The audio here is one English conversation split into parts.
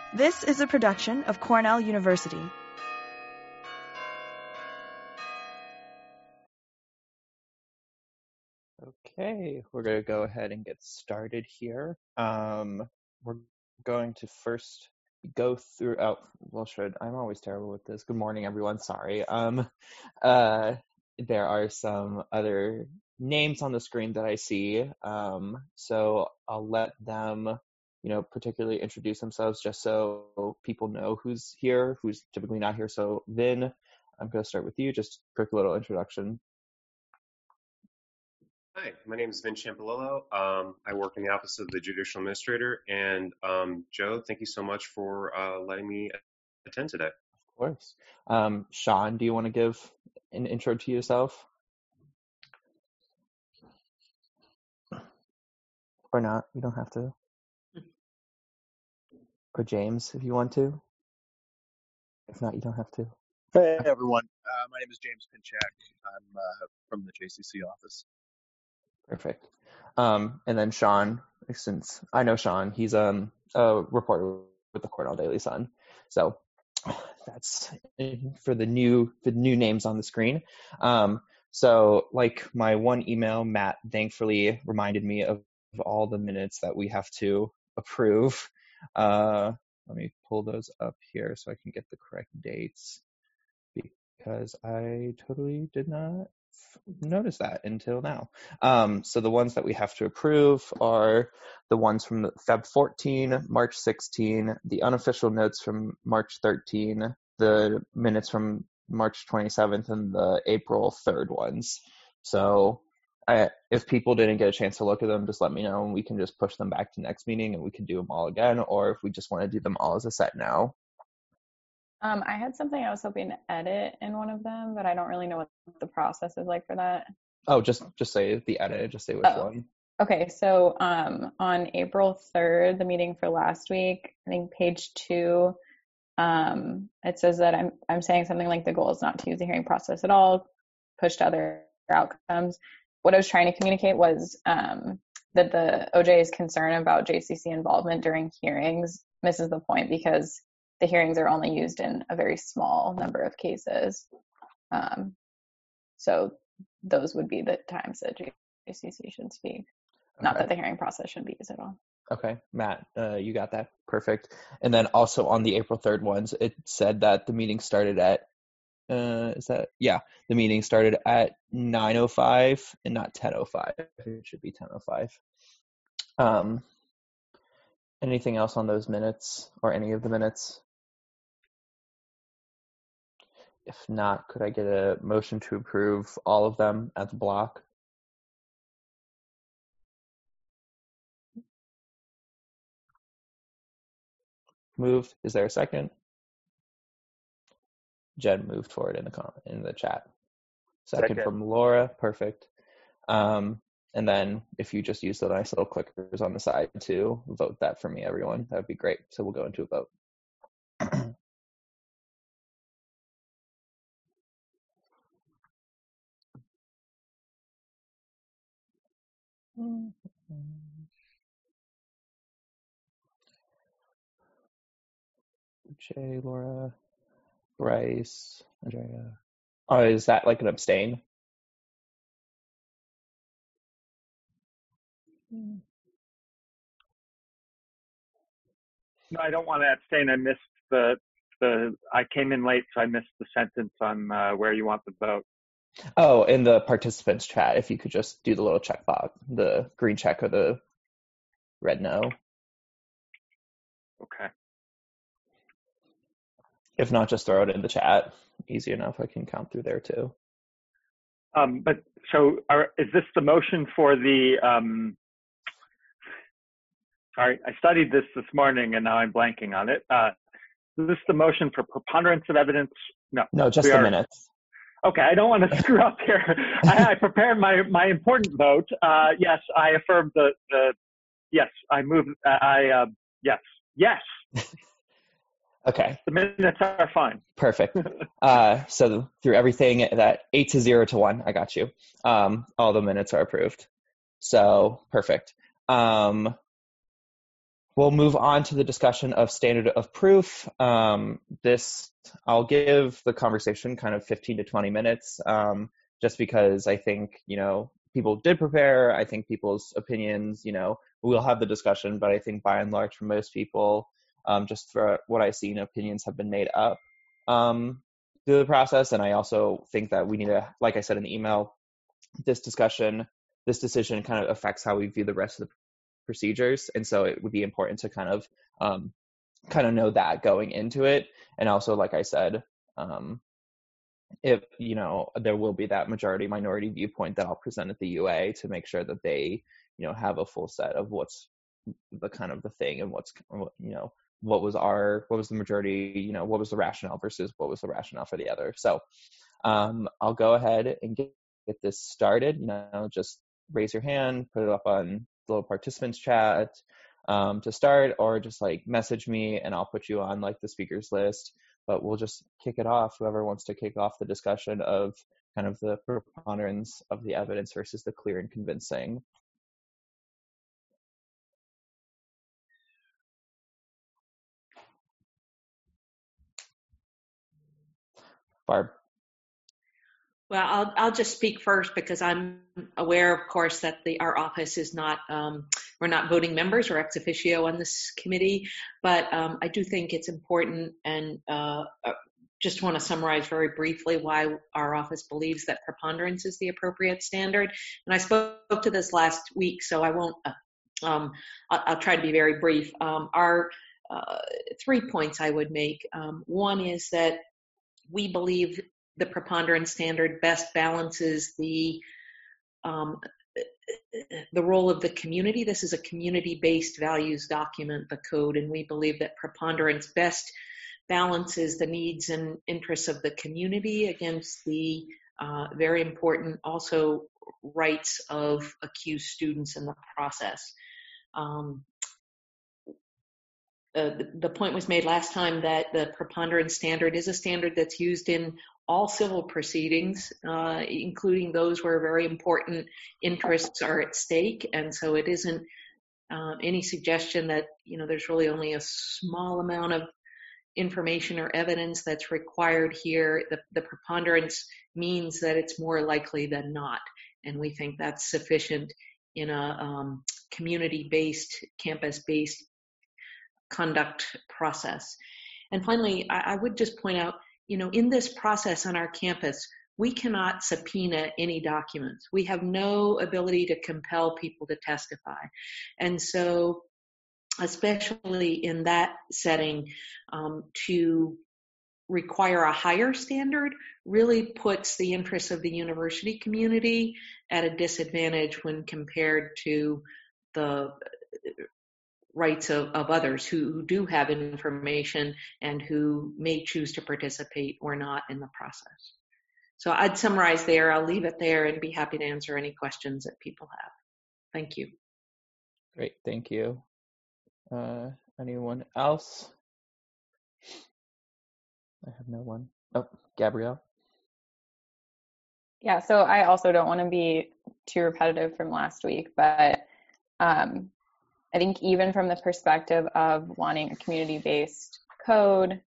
This is a production of Cornell University. Okay, we're going to go ahead and get started here. We're going to first go through, I'm always terrible with this. Good morning, everyone. Sorry. There are some other names on the screen that I see. So I'll let them, particularly introduce themselves just so people know who's here, who's typically not here. So Vin, I'm going to start with you. Just a quick little introduction. Hi, my name is Vin Ciampolillo. I work in the Office of the Judicial Administrator. And Joe, thank you so much for letting me attend today. Of course. Sean, do you want to give an intro to yourself? Or not? You don't have to. Or James, if you want to. If not, you don't have to. Hey, everyone. My name is James Pinchak. I'm from the JCC office. Perfect. And then Sean, since I know Sean, he's a reporter with the Cornell Daily Sun. So that's for the new names on the screen. So like my one email, Matt thankfully reminded me of all the minutes that we have to approve. Let me pull those up here so I can get the correct dates, because I totally did not notice that until now. So the ones that we have to approve are the ones from the Feb 14, March 16, the unofficial notes from March 13, the minutes from March 27th, and the April 3rd ones. So if people didn't get a chance to look at them, just let me know and we can just push them back to next meeting and we can do them all again, or if we just want to do them all as a set now. I had something I was hoping to edit in one of them, but I don't really know what the process is like for that. Oh, just say the edit, just say which one. Okay, so on April 3rd, the meeting for last week, I think page 2, it says that I'm saying something like the goal is not to use the hearing process at all, push to other outcomes. What I was trying to communicate was that the OJ's concern about JCC involvement during hearings misses the point, because the hearings are only used in a very small number of cases. So those would be the times that JCC should speak. Okay. Not that the hearing process should be used at all. Okay, Matt, you got that. Perfect. And then also on the April 3rd ones, it said that the meeting started at, the meeting started at 9:05 and not 10:05. It should be 10:05. Anything else on those minutes or any of the minutes? If not, could I get a motion to approve all of them at the block? Moved. Is there a second? Jen moved forward in the chat. Second from Laura. Perfect. And then if you just use the nice little clickers on the side to vote that for me, everyone, that would be great. So we'll go into a vote. Jay, Laura, Bryce, Andrea. Oh, is that like an abstain? No, I don't want to abstain. I missed I came in late, so I missed the sentence on where you want the vote. Oh, in the participants chat, if you could just do the little check box, the green check or the red no. Okay. If not, just throw it in the chat. Easy enough. I can count through there too. But so is this the motion for the, sorry, I studied this morning and now I'm blanking on it. Is this the motion for preponderance of evidence? No, just the minutes. Okay, I don't want to screw up here. I prepared my important vote. Yes, I affirm yes, I move, yes. Okay. The minutes are fine. Perfect. So through everything, that 8-0 to 1, I got you. All the minutes are approved. So perfect. We'll we'll move on to the discussion of standard of proof. I'll give the conversation kind of 15 to 20 minutes, just because I think, people did prepare. I think people's opinions, we'll have the discussion, but I think by and large for most people, just for what I've seen, opinions have been made up through the process. And I also think that we need to, like I said in the email, this decision kind of affects how we view the rest of the procedures. And so it would be important to kind of know that going into it. And also, like I said, if, there will be that majority minority viewpoint that I'll present at the UA to make sure that they, have a full set of what's the kind of the thing and what was the majority, what was the rationale versus what was the rationale for the other. So I'll go ahead and get this started. Just raise your hand, put it up on the little participants chat to start, or just like message me and I'll put you on like the speakers list. But we'll just kick it off. Whoever wants to kick off the discussion of kind of the preponderance of the evidence versus the clear and convincing. Barb. Well, I'll just speak first because I'm aware, of course, that our office is not, we're not voting members or ex officio on this committee, but I do think it's important, and just want to summarize very briefly why our office believes that preponderance is the appropriate standard. And I spoke to this last week, so I won't, I'll try to be very brief. Our 3 points I would make. One is that we believe the preponderance standard best balances the role of the community. This is a community-based values document, the code, and we believe that preponderance best balances the needs and interests of the community against the very important also rights of accused students in the process. The point was made last time that the preponderance standard is a standard that's used in all civil proceedings, including those where very important interests are at stake. And so it isn't any suggestion that, there's really only a small amount of information or evidence that's required here. The preponderance means that it's more likely than not. And we think that's sufficient in a community-based, campus-based conduct process. And finally, I would just point out, in this process on our campus, we cannot subpoena any documents. We have no ability to compel people to testify. And so, especially in that setting, to require a higher standard really puts the interests of the university community at a disadvantage when compared to the rights of others who do have information and who may choose to participate or not in the process. So I'd summarize there. I'll leave it there and be happy to answer any questions that people have. Thank you. Great, thank you. Anyone else? I have no one. Oh, Gabrielle. Yeah, so I also don't want to be too repetitive from last week, but I think even from the perspective of wanting a community-based code,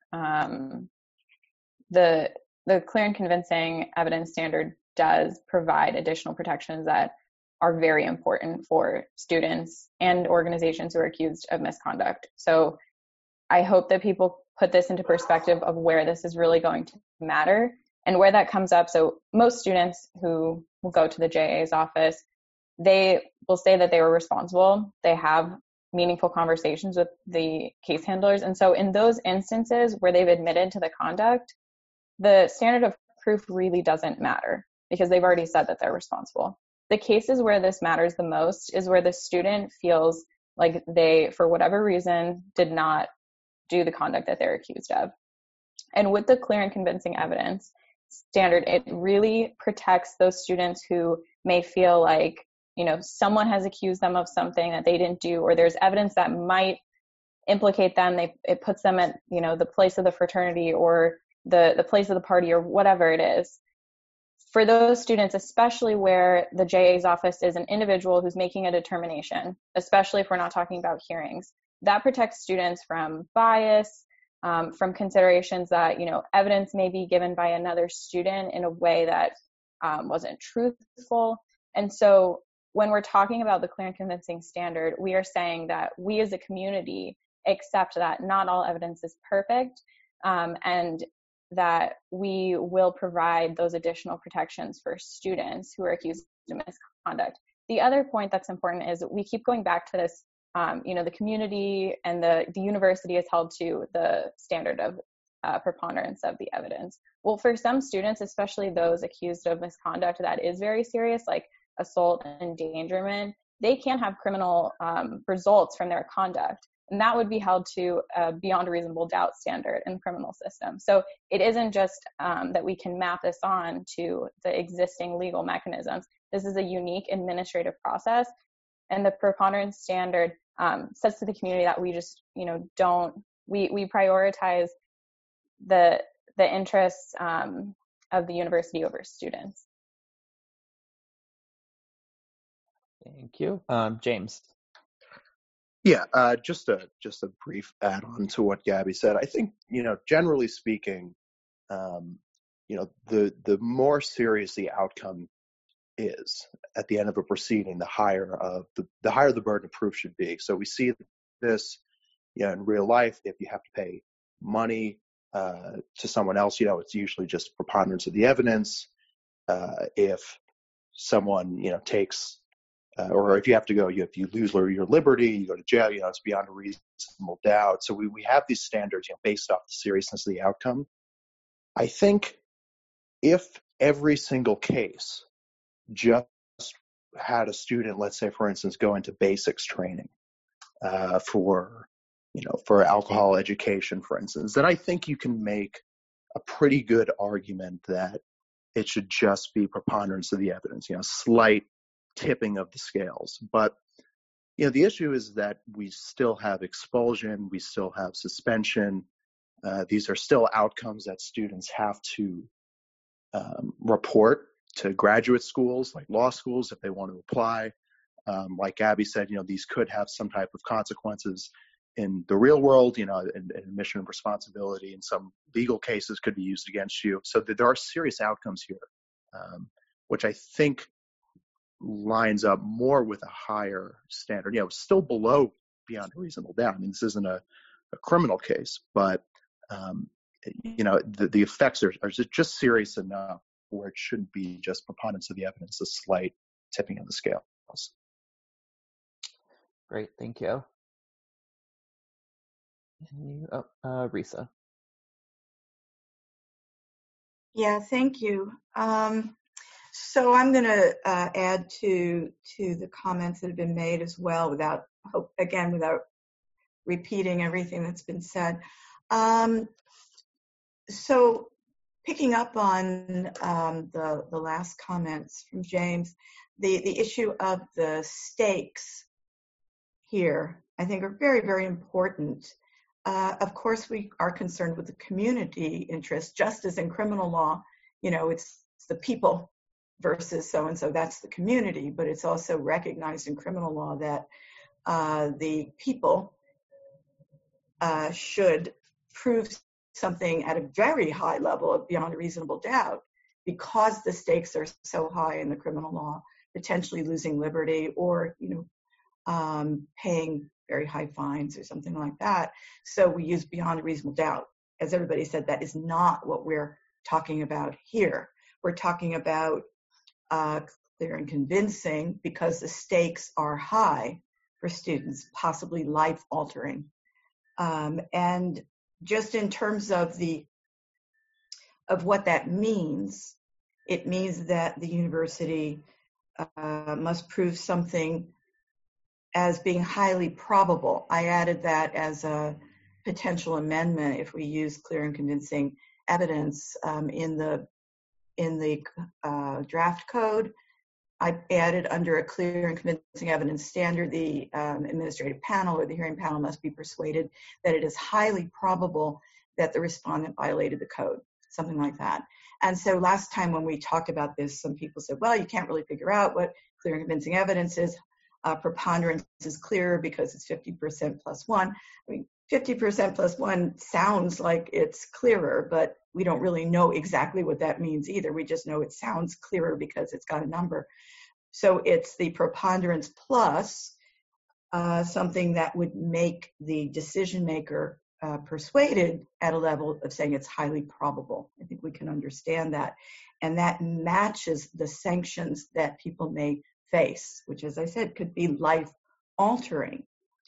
the clear and convincing evidence standard does provide additional protections that are very important for students and organizations who are accused of misconduct. So I hope that people put this into perspective of where this is really going to matter and where that comes up. So most students who will go to the JA's office, they will say that they were responsible. They have meaningful conversations with the case handlers. And so in those instances where they've admitted to the conduct, the standard of proof really doesn't matter because they've already said that they're responsible. The cases where this matters the most is where the student feels like they, for whatever reason, did not do the conduct that they're accused of. And with the clear and convincing evidence standard, it really protects those students who may feel like, someone has accused them of something that they didn't do, or there's evidence that might implicate them. It puts them at, the place of the fraternity or the place of the party or whatever it is. For those students, especially where the JA's office is an individual who's making a determination, especially if we're not talking about hearings, that protects students from bias, from considerations that, evidence may be given by another student in a way that wasn't truthful. And so when we're talking about the clear and convincing standard, we are saying that we as a community accept that not all evidence is perfect, and that we will provide those additional protections for students who are accused of misconduct. The other point that's important is we keep going back to this, the community and the university is held to the standard of preponderance of the evidence. Well, for some students, especially those accused of misconduct that is very serious, like assault and endangerment, they can have criminal results from their conduct. And that would be held to a beyond a reasonable doubt standard in the criminal system. So it isn't just that we can map this on to the existing legal mechanisms. This is a unique administrative process. And the preponderance standard says to the community that we just, we prioritize the interests of the university over students. Thank you. James. Yeah, just a brief add-on to what Gabby said. I think, generally speaking, the more serious the outcome is at the end of a proceeding, the higher the burden of proof should be. So we see this, in real life. If you have to pay money to someone else, it's usually just preponderance of the evidence. If someone, takes or if you have to go, if you lose your liberty, you go to jail, it's beyond a reasonable doubt. So we have these standards, based off the seriousness of the outcome. I think if every single case just had a student, let's say, for instance, go into basics training for alcohol education, for instance, then I think you can make a pretty good argument that it should just be preponderance of the evidence, slight tipping of the scales. But the issue is that we still have expulsion, we still have suspension. These are still outcomes that students have to report to graduate schools like law schools if they want to apply. Like Gabby said, these could have some type of consequences in the real world, and admission of responsibility in some legal cases could be used against you. So there are serious outcomes here, which I think lines up more with a higher standard. Still below beyond a reasonable doubt. I mean, this isn't a criminal case, but the effects are just serious enough where it shouldn't be just preponderance of the evidence, a slight tipping of the scales. Great, thank you. Risa. Yeah, thank you. So I'm going to add to the comments that have been made as well, without repeating everything that's been said. So picking up on the last comments from James, the issue of the stakes here, I think, are very, very important. Of course, we are concerned with the community interest, just as in criminal law, it's the people versus so-and-so, that's the community, but it's also recognized in criminal law that the people should prove something at a very high level of beyond a reasonable doubt, because the stakes are so high in the criminal law, potentially losing liberty or, paying very high fines or something like that. So we use beyond a reasonable doubt. As everybody said, that is not what we're talking about here. We're talking about clear and convincing, because the stakes are high for students, possibly life-altering. And just in terms of what that means, it means that the university must prove something as being highly probable. I added that as a potential amendment if we use clear and convincing evidence in the draft code. I added under a clear and convincing evidence standard, the administrative panel or the hearing panel must be persuaded that it is highly probable that the respondent violated the code, something like that. And so last time when we talked about this, some people said, well, you can't really figure out what clear and convincing evidence is. Preponderance is clearer because it's 50% plus 1. I mean, 50% plus 1 sounds like it's clearer, but we don't really know exactly what that means either. We just know it sounds clearer because it's got a number. So it's the preponderance plus something that would make the decision maker persuaded at a level of saying it's highly probable. I think we can understand that. And that matches the sanctions that people may face, which, as I said, could be life-altering.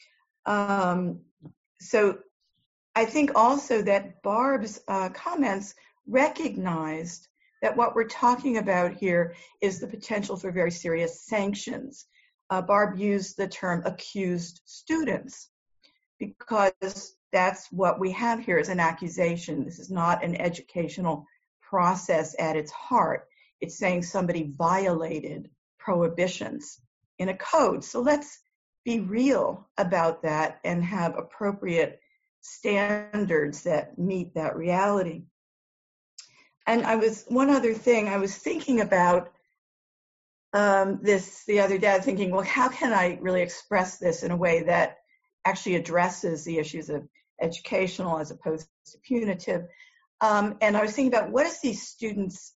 So I think also that Barb's comments recognized that what we're talking about here is the potential for very serious sanctions. Barb used the term accused students because that's what we have here is an accusation. This is not an educational process at its heart. It's saying somebody violated prohibitions in a code. So let's be real about that and have appropriate standards that meet that reality. And one other thing, I was thinking about this the other day, thinking, well, how can I really express this in a way that actually addresses the issues of educational as opposed to punitive? And I was thinking about what are the students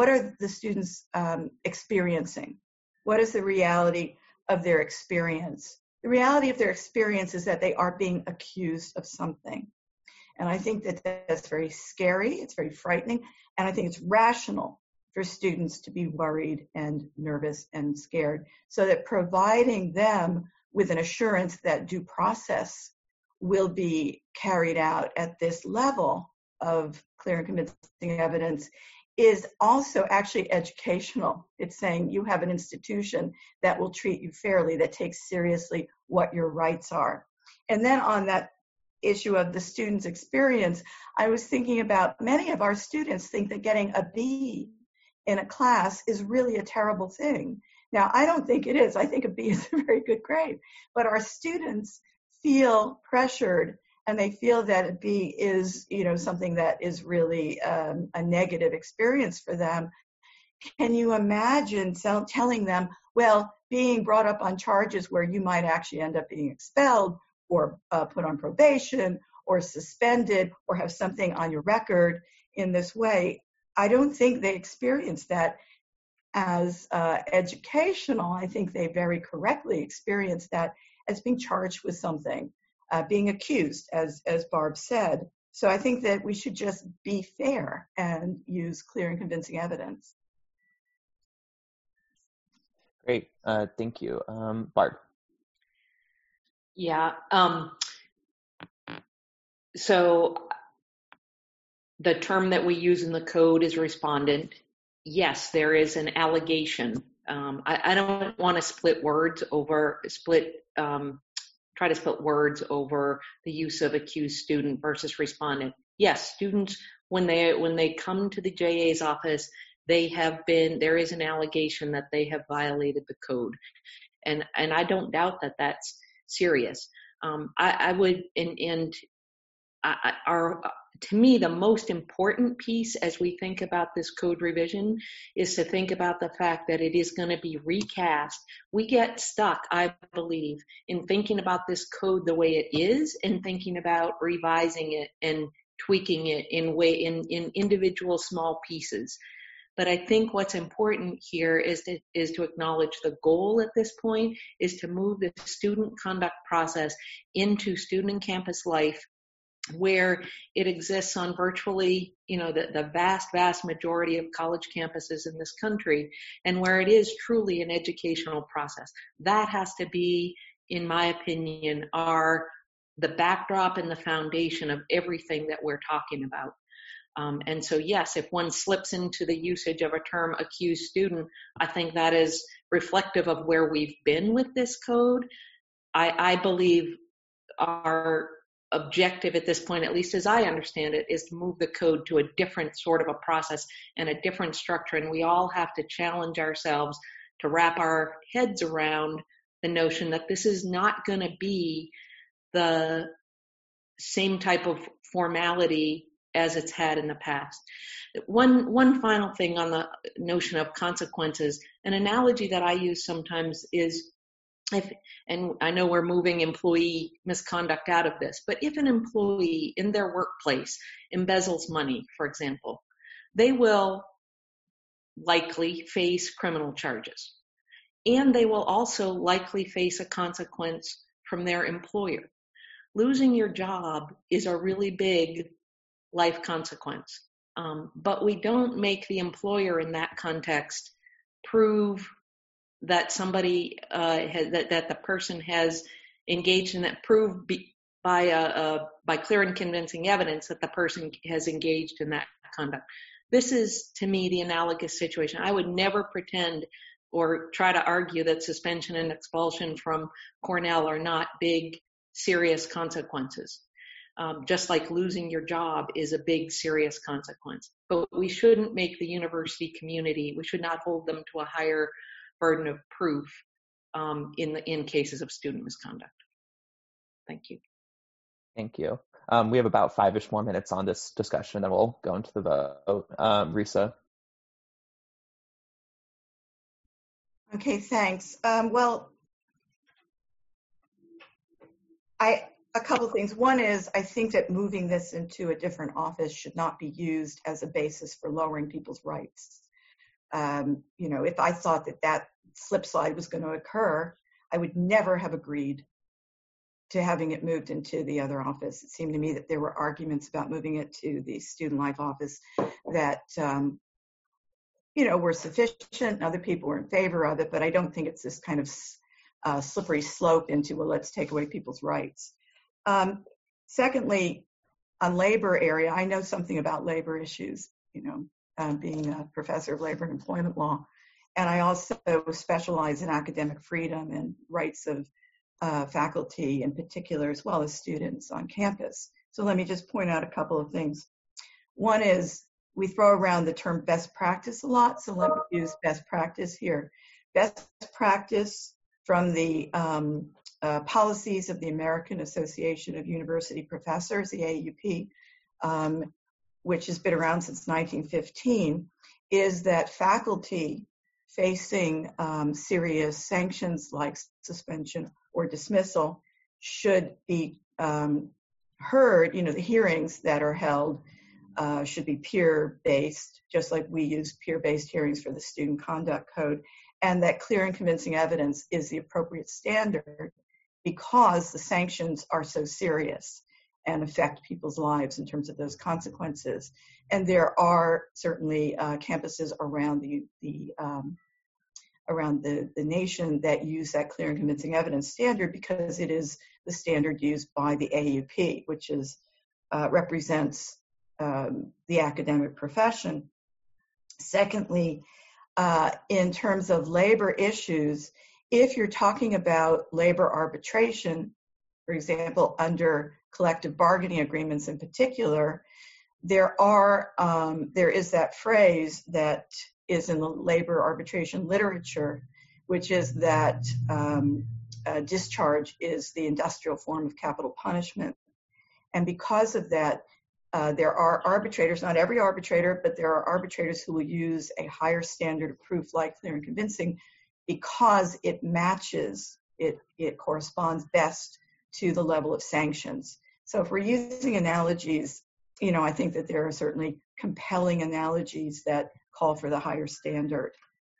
experiencing? What is the reality of their experience? The reality of their experience is that they are being accused of something. And I think that that's very scary, it's very frightening, and I think it's rational for students to be worried and nervous and scared, so that providing them with an assurance that due process will be carried out at this level of clear and convincing evidence is also actually educational. It's saying you have an institution that will treat you fairly, that takes seriously what your rights are. And then on that issue of the student's experience, I was thinking about many of our students think that getting a B in a class is really a terrible thing. Now, I don't think it is. I think a B is a very good grade. But our students feel pressured, and they feel that a B is, something that is really a negative experience for them. Can you imagine telling them, well, being brought up on charges where you might actually end up being expelled or put on probation or suspended or have something on your record in this way? I don't think they experience that as educational. I think they very correctly experience that as being charged with something, being accused, as Barb said. So I think that we should just be fair and use clear and convincing evidence. Great, thank you. Barb. Yeah, so the term that we use in the code is respondent. Yes, there is an allegation. I don't want to try to split words over the use of accused student versus respondent. Yes, students, when they come to the JA's office, there is an allegation that they have violated the code. And I don't doubt that that's serious. To me, the most important piece as we think about this code revision is to think about the fact that it is going to be recast. We get stuck, I believe, in thinking about this code the way it is and thinking about revising it and tweaking it in individual small pieces. But I think what's important here is to acknowledge the goal at this point is to move the student conduct process into student and campus life, where it exists on virtually, the vast majority of college campuses in this country, and where it is truly an educational process. That has to be, in my opinion, the backdrop and the foundation of everything that we're talking about. And so, yes, if one slips into the usage of a term accused student, I think that is reflective of where we've been with this code. I believe our objective at this point, at least as I understand it, is to move the code to a different sort of a process and a different structure. And we all have to challenge ourselves to wrap our heads around the notion that this is not going to be the same type of formality as it's had in the past. One final thing on the notion of consequences, an analogy that I use sometimes is and I know we're moving employee misconduct out of this, but if an employee in their workplace embezzles money, for example, they will likely face criminal charges. And they will also likely face a consequence from their employer. Losing your job is a really big life consequence. But we don't make the employer in that context prove that somebody that the person has engaged in that, prove by clear and convincing evidence that the person has engaged in that conduct. This is, to me, the analogous situation. I would never pretend or try to argue that suspension and expulsion from Cornell are not big, serious consequences. Just like losing your job is a big, serious consequence. But we shouldn't make the university community, we should not hold them to a higher burden of proof in cases of student misconduct. Thank you. Thank you. We have about 5-ish more minutes on this discussion, then we'll go into the vote. Risa. Okay, thanks. A couple of things. One is, I think that moving this into a different office should not be used as a basis for lowering people's rights. If I thought that flip side was going to occur, I would never have agreed to having it moved into the other office. It seemed to me that there were arguments about moving it to the student life office that, were sufficient. Other people were in favor of it, but I don't think it's this kind of slippery slope into, well, let's take away people's rights. Secondly, on labor area, I know something about labor issues, being a professor of labor and employment law. And I also specialize in academic freedom and rights of faculty in particular, as well as students on campus. So let me just point out a couple of things. One is, we throw around the term best practice a lot, so let me use best practice here. Best practice from the policies of the American Association of University Professors, the AUP, which has been around since 1915, is that faculty facing serious sanctions like suspension or dismissal should be heard. The hearings that are held should be peer-based, just like we use peer-based hearings for the Student Conduct Code, and that clear and convincing evidence is the appropriate standard because the sanctions are so serious and affect people's lives in terms of those consequences. And there are certainly campuses around the nation that use that clear and convincing evidence standard because it is the standard used by the AUP, which is represents the academic profession. Secondly, in terms of labor issues, if you're talking about labor arbitration, for example, under collective bargaining agreements in particular, there is that phrase that is in the labor arbitration literature, which is that discharge is the industrial form of capital punishment. And because of that, there are arbitrators, not every arbitrator, but there are arbitrators who will use a higher standard of proof like clear and convincing because it matches, it corresponds best to the level of sanctions. So if we're using analogies, I think that there are certainly compelling analogies that call for the higher standard.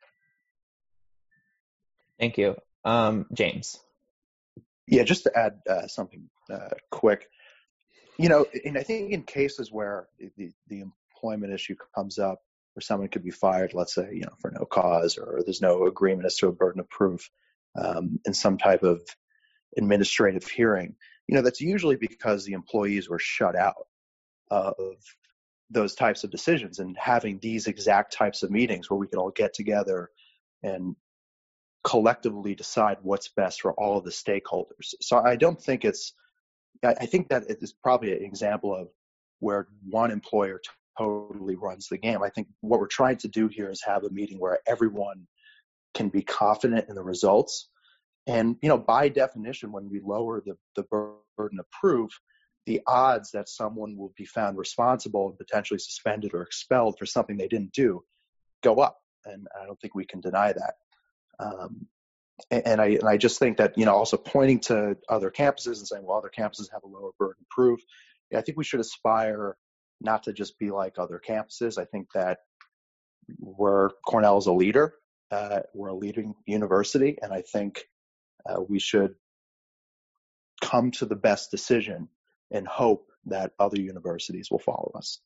Thank you. James. Yeah, just to add something quick. And I think in cases where the employment issue comes up, where someone could be fired, let's say, for no cause, or there's no agreement as to a burden of proof in some type of administrative hearing, that's usually because the employees were shut out of those types of decisions, and having these exact types of meetings where we can all get together and collectively decide what's best for all of the stakeholders. So I think that it is probably an example of where one employer totally runs the game. I think what we're trying to do here is have a meeting where everyone can be confident in the results. And, by definition, when we lower the burden of proof, the odds that someone will be found responsible and potentially suspended or expelled for something they didn't do go up. And I don't think we can deny that. And I just think that, also pointing to other campuses and saying, well, other campuses have a lower burden of proof. I think we should aspire not to just be like other campuses. I think that Cornell is a leader. We're a leading university, and I think we should come to the best decision and hope that other universities will follow us.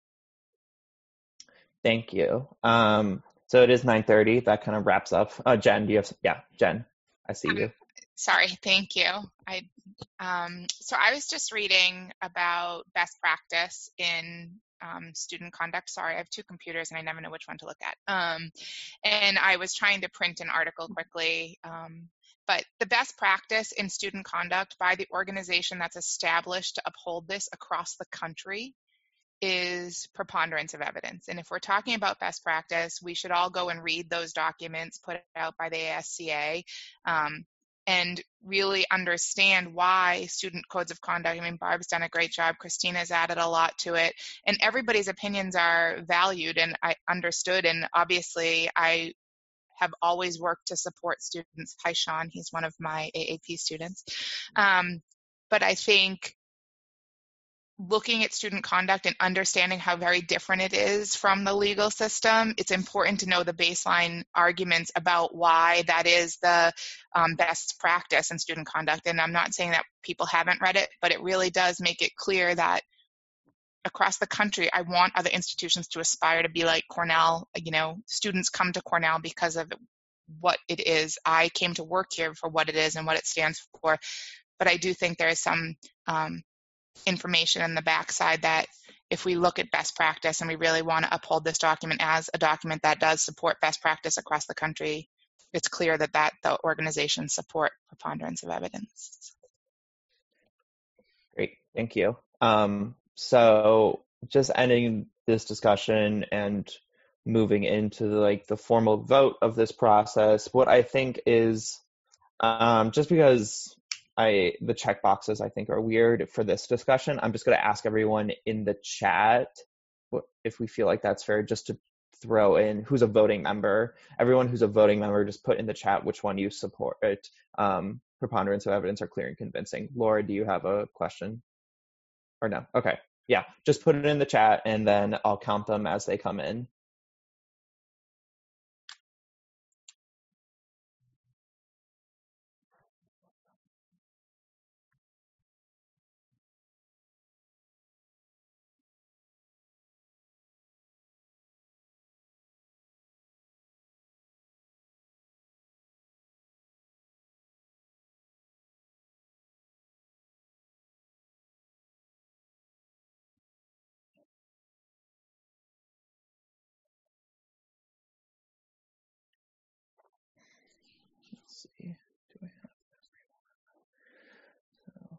Thank you. So it is 9:30. That kind of wraps up. Jen, do you have? Yeah, Jen, I see you. Sorry, thank you. So I was just reading about best practice in student conduct. Sorry, I have two computers and I never know which one to look at. And I was trying to print an article quickly. But the best practice in student conduct by the organization that's established to uphold this across the country is preponderance of evidence. And if we're talking about best practice, we should all go and read those documents put out by the ASCA and really understand why student codes of conduct. I mean, Barb's done a great job. Christina's added a lot to it. And everybody's opinions are valued and understood. And obviously, I have always worked to support students. Hi, Sean. He's one of my AAP students. But I think looking at student conduct and understanding how very different it is from the legal system, it's important to know the baseline arguments about why that is the best practice in student conduct. And I'm not saying that people haven't read it, but it really does make it clear that across the country, I want other institutions to aspire to be like Cornell. Students come to Cornell because of what it is. I came to work here for what it is and what it stands for. But I do think there is some information in the backside that if we look at best practice and we really want to uphold this document as a document that does support best practice across the country, it's clear that the organizations support preponderance of evidence. Great, thank you. So just ending this discussion and moving into the formal vote of this process, what I think is just because the check boxes I think are weird for this discussion, I'm just going to ask everyone in the chat if we feel like that's fair, just to throw in who's a voting member. Everyone who's a voting member, just put in the chat which one you support. Preponderance of evidence or clear and convincing. Laura, do you have a question? Or no? Okay. Yeah, just put it in the chat and then I'll count them as they come in. Let's see. Do I have everyone?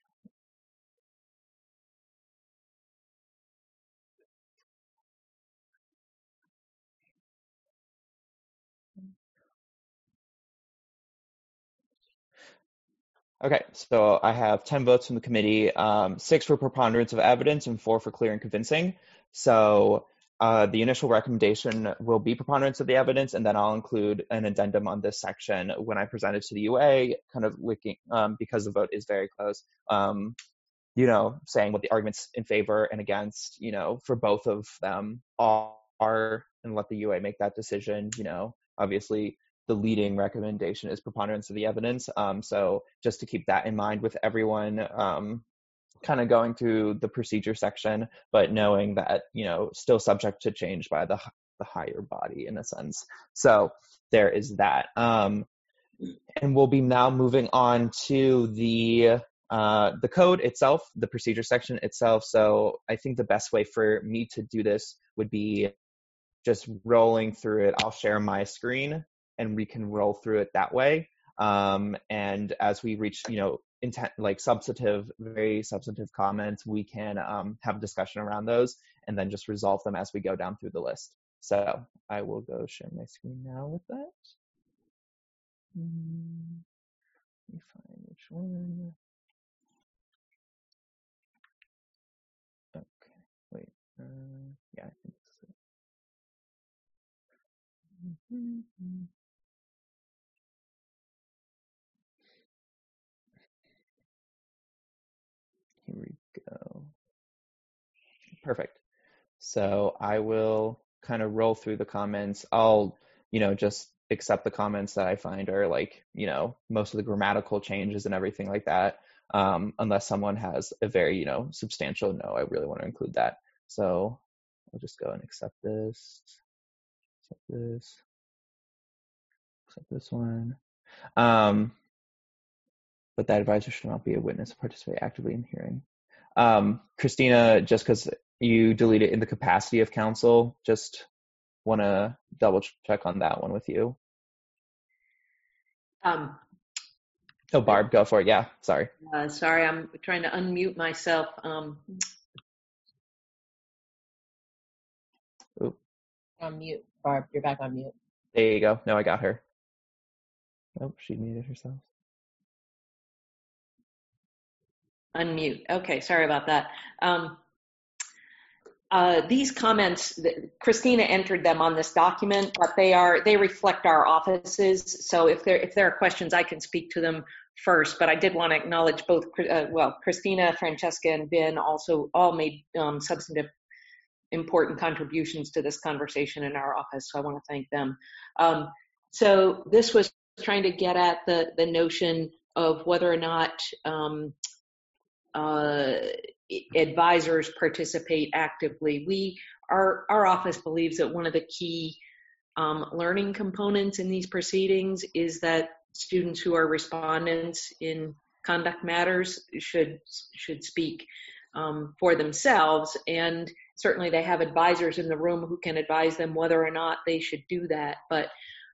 Okay, so I have 10 votes from the committee, 6 for preponderance of evidence and 4 for clear and convincing. So the initial recommendation will be preponderance of the evidence, and then I'll include an addendum on this section when I present it to the UA, kind of looking, because the vote is very close, saying what the arguments in favor and against, for both of them are, and let the UA make that decision. Obviously, the leading recommendation is preponderance of the evidence. So just to keep that in mind with everyone kind of going through the procedure section, but knowing that, still subject to change by the higher body in a sense. So there is that. And we'll be now moving on to the code itself, the procedure section itself. So I think the best way for me to do this would be just rolling through it. I'll share my screen and we can roll through it that way. And as we reach, very substantive comments, we can have a discussion around those and then just resolve them as we go down through the list. So I will go share my screen now with that. Let me find which one. Okay, wait. Yeah, I think so. Perfect. So I will kind of roll through the comments. I'll, just accept the comments that I find are like, most of the grammatical changes and everything like that. Unless someone has a very, substantial no, I really want to include that. So I'll just go and accept this, accept this one. But that advisor should not be a witness or participate actively in hearing. Christina, just because you delete it in the capacity of counsel, just want to double check on that one with you. Barb, go for it. Yeah, sorry. Sorry, I'm trying to unmute myself. On mute, Barb. You're back on mute. There you go. No, I got her. Nope, she muted herself. Unmute. Okay, sorry about that. These comments, Christina entered them on this document, but they reflect our offices. So if there are questions, I can speak to them first. But I did want to acknowledge both, Christina, Francesca, and Ben also all made substantive, important contributions to this conversation in our office. So I want to thank them. So this was trying to get at the notion of whether or not advisors participate actively. Our office believes that one of the key learning components in these proceedings is that students who are respondents in conduct matters should speak for themselves, and certainly they have advisors in the room who can advise them whether or not they should do that. But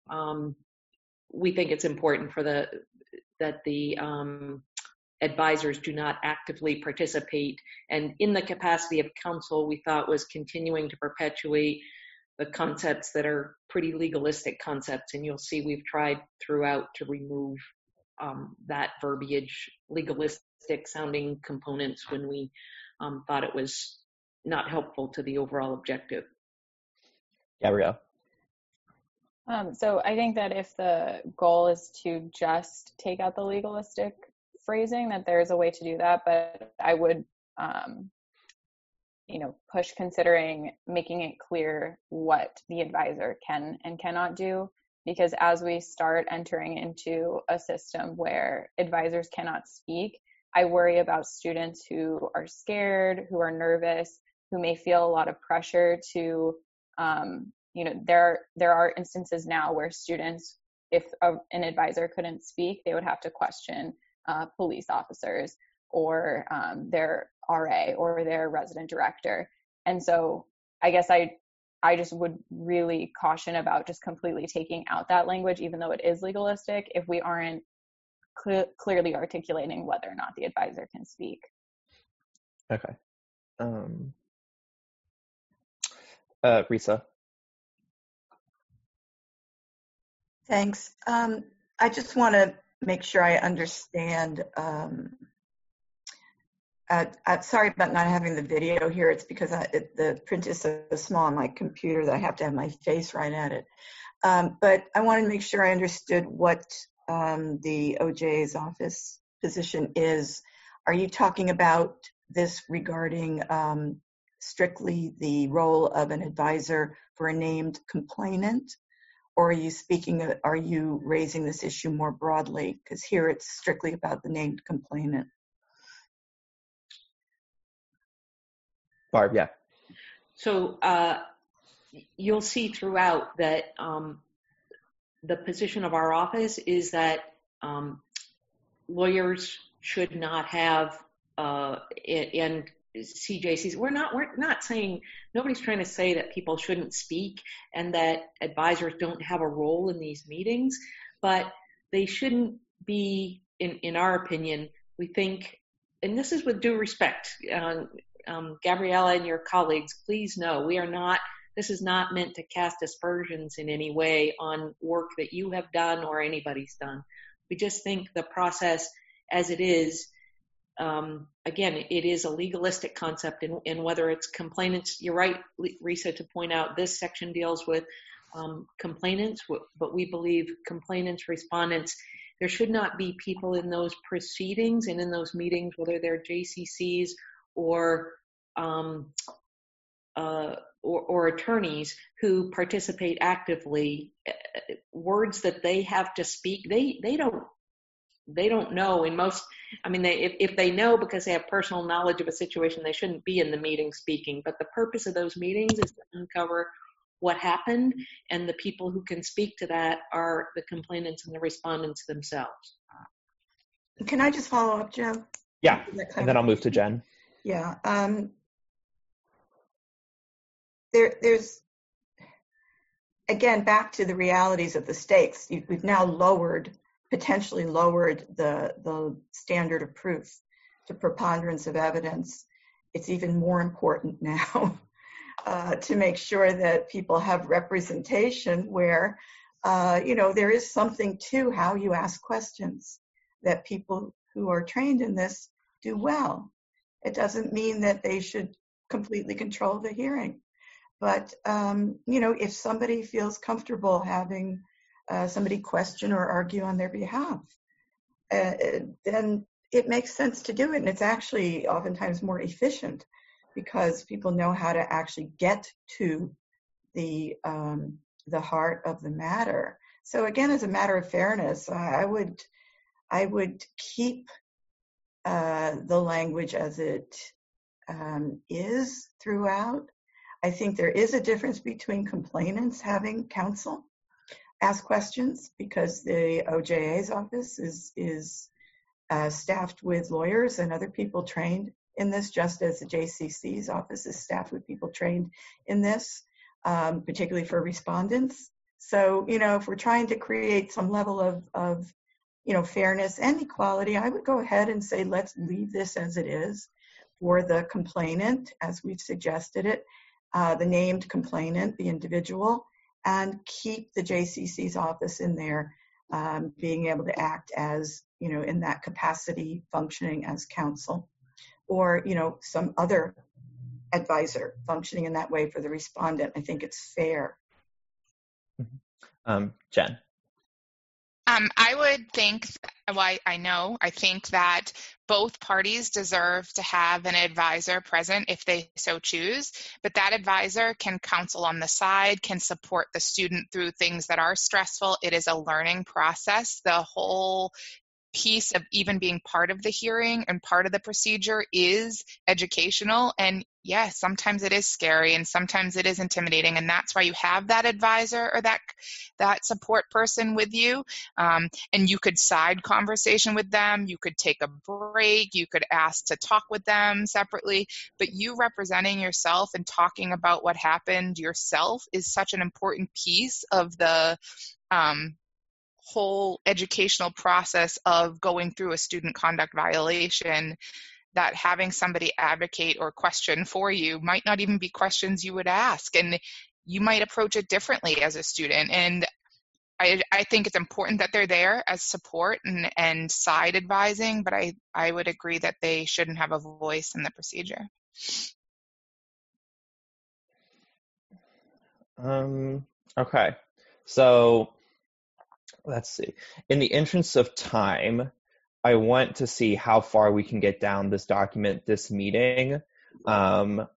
we think it's important that the advisors do not actively participate. And in the capacity of counsel, we thought was continuing to perpetuate the concepts that are pretty legalistic concepts. And you'll see we've tried throughout to remove that verbiage, legalistic sounding components, when we thought it was not helpful to the overall objective. Gabrielle. So I think that if the goal is to just take out the legalistic phrasing, that there's a way to do that, but I would, push considering making it clear what the advisor can and cannot do, because as we start entering into a system where advisors cannot speak, I worry about students who are scared, who are nervous, who may feel a lot of pressure to, there are instances now where students, if an advisor couldn't speak, they would have to question police officers or their RA or their resident director. And so I guess I just would really caution about just completely taking out that language, even though it is legalistic, if we aren't clearly articulating whether or not the advisor can speak. Okay. Risa. Thanks. I just want to make sure I understand. I'm sorry about not having the video here. It's because the print is so small on my computer that I have to have my face right at it. But I want to make sure I understood what the OJ's office position is. Are you talking about this regarding strictly the role of an advisor for a named complainant? Or are you raising this issue more broadly? Because here it's strictly about the named complainant. Barb, yeah. So you'll see throughout that the position of our office is that lawyers should not have, and CJCs, we're not saying, nobody's trying to say that people shouldn't speak and that advisors don't have a role in these meetings, but they shouldn't be, in our opinion, we think, and this is with due respect, Gabriella and your colleagues, please know this is not meant to cast aspersions in any way on work that you have done or anybody's done. We just think the process as it is, again, it is a legalistic concept, and whether it's complainants, you're right, Risa, to point out this section deals with complainants, but we believe complainants, respondents, there should not be people in those proceedings and in those meetings, whether they're JCCs or or attorneys who participate actively, words that they have to speak, they don't know in most, I mean, if they know because they have personal knowledge of a situation, they shouldn't be in the meeting speaking. But the purpose of those meetings is to uncover what happened, and the people who can speak to that are the complainants and the respondents themselves. Can I just follow up, Joe? Yeah, and then I'll move to Jen. Yeah. There's, again, back to the realities of the stakes. We've now potentially lowered the standard of proof to preponderance of evidence. It's even more important now to make sure that people have representation where, there is something to how you ask questions, that people who are trained in this do well. It doesn't mean that they should completely control the hearing. But, if somebody feels comfortable having somebody question or argue on their behalf, then it makes sense to do it. And it's actually oftentimes more efficient because people know how to actually get to the heart of the matter. So again, as a matter of fairness, I would keep the language as it is throughout. I think there is a difference between complainants having counsel ask questions because the OJA's office is staffed with lawyers and other people trained in this, just as the JCC's office is staffed with people trained in this, particularly for respondents. So, if we're trying to create some level of fairness and equality, I would go ahead and say, let's leave this as it is for the complainant, as we've suggested it, the named complainant, the individual, and keep the JCC's office in there, being able to act as, in that capacity, functioning as counsel, or, some other advisor functioning in that way for the respondent. I think it's fair. Jen. I would think, I think that both parties deserve to have an advisor present if they so choose, but that advisor can counsel on the side, can support the student through things that are stressful. It is a learning process. The whole piece of even being part of the hearing and part of the procedure is educational. And yes, sometimes it is scary and sometimes it is intimidating. And that's why you have that advisor or that support person with you. And you could side conversation with them. You could take a break. You could ask to talk with them separately. But you representing yourself and talking about what happened yourself is such an important piece of the whole educational process of going through a student conduct violation, that having somebody advocate or question for you might not even be questions you would ask, and you might approach it differently as a student. And I think it's important that they're there as support and side advising, but I would agree that they shouldn't have a voice in the procedure. Okay, so let's see. In the interest of time, I want to see how far we can get down this document, this meeting, and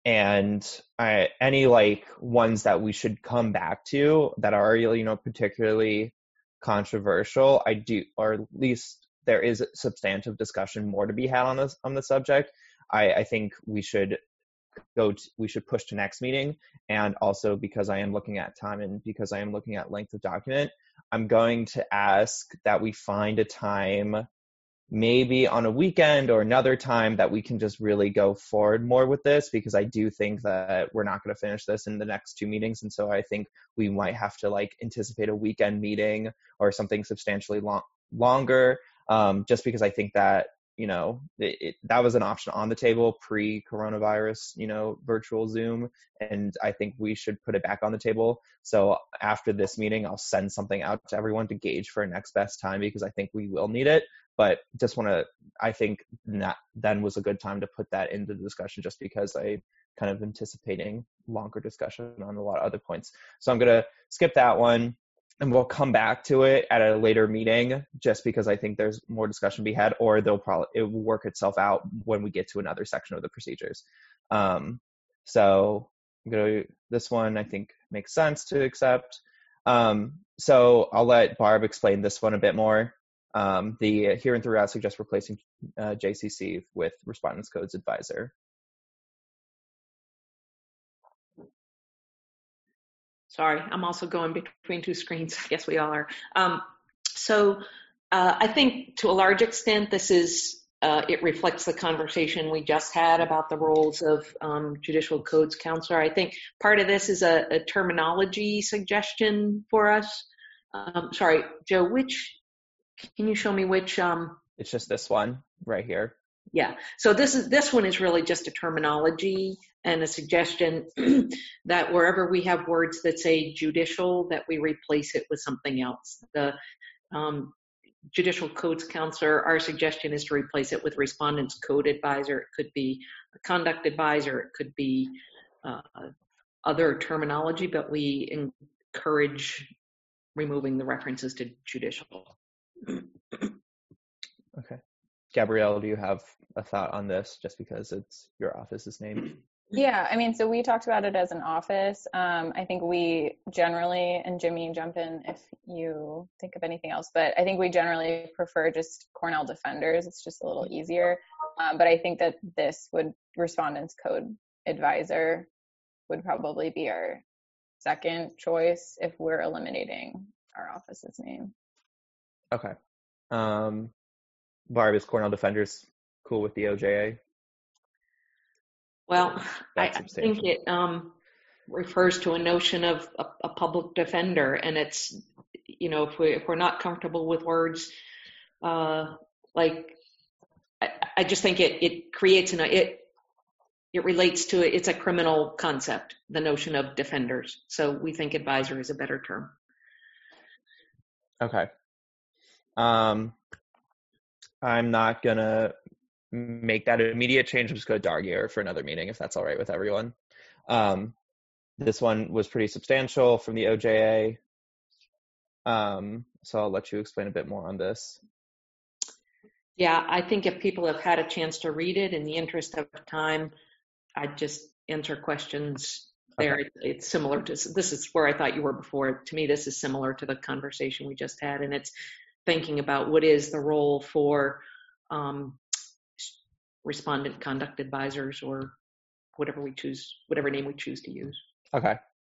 any ones that we should come back to that are particularly controversial. Or at least there is a substantive discussion more to be had on the subject. I think we should push to next meeting, and also because I am looking at time and because I am looking at length of document, I'm going to ask that we find a time, maybe on a weekend or another time, that we can just really go forward more with this, because I do think that we're not going to finish this in the next 2 meetings. And so I think we might have to anticipate a weekend meeting or something substantially longer, just because I think that, that was an option on the table pre-coronavirus, virtual Zoom. And I think we should put it back on the table. So after this meeting, I'll send something out to everyone to gauge for next best time, because I think we will need it. But I think then was a good time to put that into the discussion, just because I kind of anticipating longer discussion on a lot of other points. So I'm going to skip that one. And we'll come back to it at a later meeting, just because I think there's more discussion to be had, or it will work itself out when we get to another section of the procedures. So this one I think makes sense to accept. So I'll let Barb explain this one a bit more. The here and throughout suggests replacing JCC with Respondents Codes Advisor. Sorry, I'm also going between two screens. I guess we all are. I think to a large extent, this is, it reflects the conversation we just had about the roles of Judicial Codes Counselor. I think part of this is a terminology suggestion for us. Sorry, Joe, can you show me which? It's just this one right here. Yeah, so this one is really just a terminology and a suggestion that wherever we have words that say judicial, that we replace it with something else. The Judicial Codes Counselor, our suggestion is to replace it with Respondents Code Advisor. It could be a conduct advisor, it could be other terminology, but we encourage removing the references to judicial. Okay. Gabrielle, do you have a thought on this, just because it's your office's name? Yeah, I mean, so we talked about it as an office. I think we generally, and Jimmy, jump in if you think of anything else, but I think we generally prefer just Cornell Defenders. It's just a little easier. But I think that this Respondents Code Advisor would probably be our second choice if we're eliminating our office's name. Okay. Barb, is Cornell Defenders cool with the OJA? Well, I think it refers to a notion of a public defender, and it's, if we're not comfortable with words like, I just think it creates it relates to it's a criminal concept, the notion of defenders. So we think advisor is a better term. Okay. I'm not gonna make that immediate change. I'm just going to Dargier for another meeting, if that's all right with everyone. This one was pretty substantial from the OJA. So I'll let you explain a bit more on this. Yeah, I think if people have had a chance to read it, in the interest of time, I'd just answer questions there. Okay. It's similar to, this is where I thought you were before. To me, this is similar to the conversation we just had, and it's thinking about what is the role for respondent conduct advisors, or whatever name we choose to use. Okay.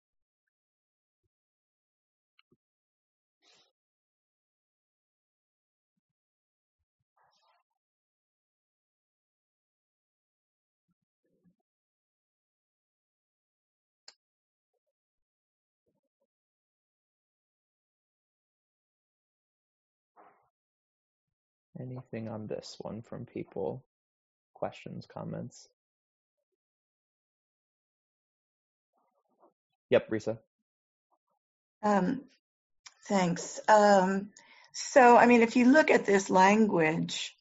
Anything on this one from people? Questions, comments? Yep, Risa. Thanks. So, I mean, if you look at this language,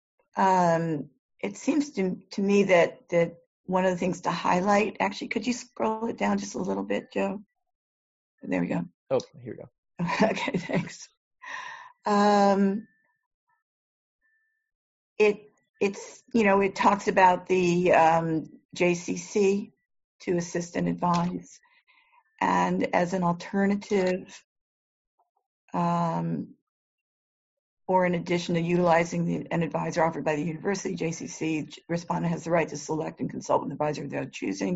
it seems to me that one of the things to highlight, actually, could you scroll it down just a little bit, Joe? There we go. Oh, here we go. Okay, thanks. It talks about the JCC to assist and advise, and as an alternative, or in addition to utilizing an advisor offered by the university, JCC, respondent has the right to select and consult with an advisor without choosing,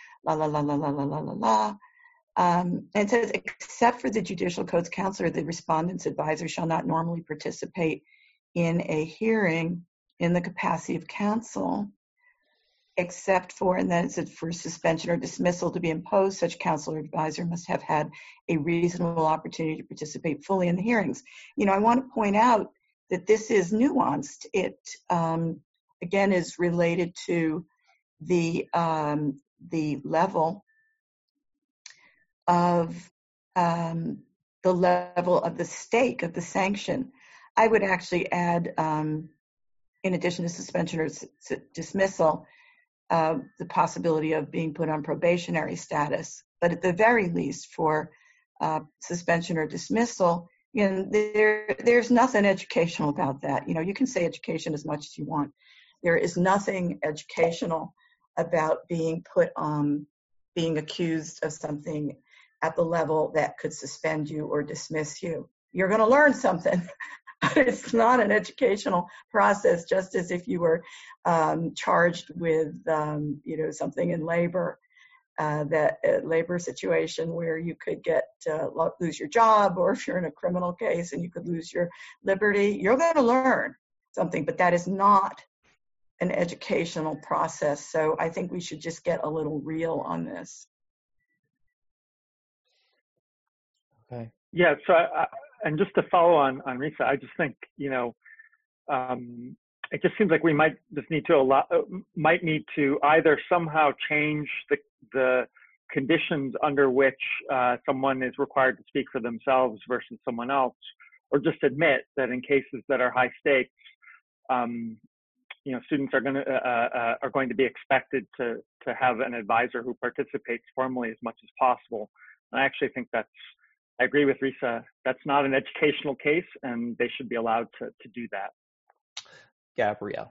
and it says, except for the Judicial Codes Counselor, the respondent's advisor shall not normally participate in a hearing in the capacity of counsel, except for, and then it said, for suspension or dismissal to be imposed, such counsel or advisor must have had a reasonable opportunity to participate fully in the hearings. I want to point out that this is nuanced. It, again, is related to the level of the stake of the sanction. I would actually add, in addition to suspension or dismissal, the possibility of being put on probationary status. But at the very least, for suspension or dismissal, there's nothing educational about that. You can say education as much as you want. There is nothing educational about being being accused of something at the level that could suspend you or dismiss you. You're going to learn something. It's not an educational process, just as if you were charged with, something in labor, that labor situation where you could lose your job, or if you're in a criminal case and you could lose your liberty. You're going to learn something, but that is not an educational process. So I think we should just get a little real on this. Okay. Yeah. So, and just to follow on Risa, I just think, it just seems like we might need to either somehow change the conditions under which someone is required to speak for themselves versus someone else, or just admit that in cases that are high stakes, students are going to be expected to have an advisor who participates formally as much as possible. And I actually think I agree with Risa, that's not an educational case, and they should be allowed to do that. Gabrielle.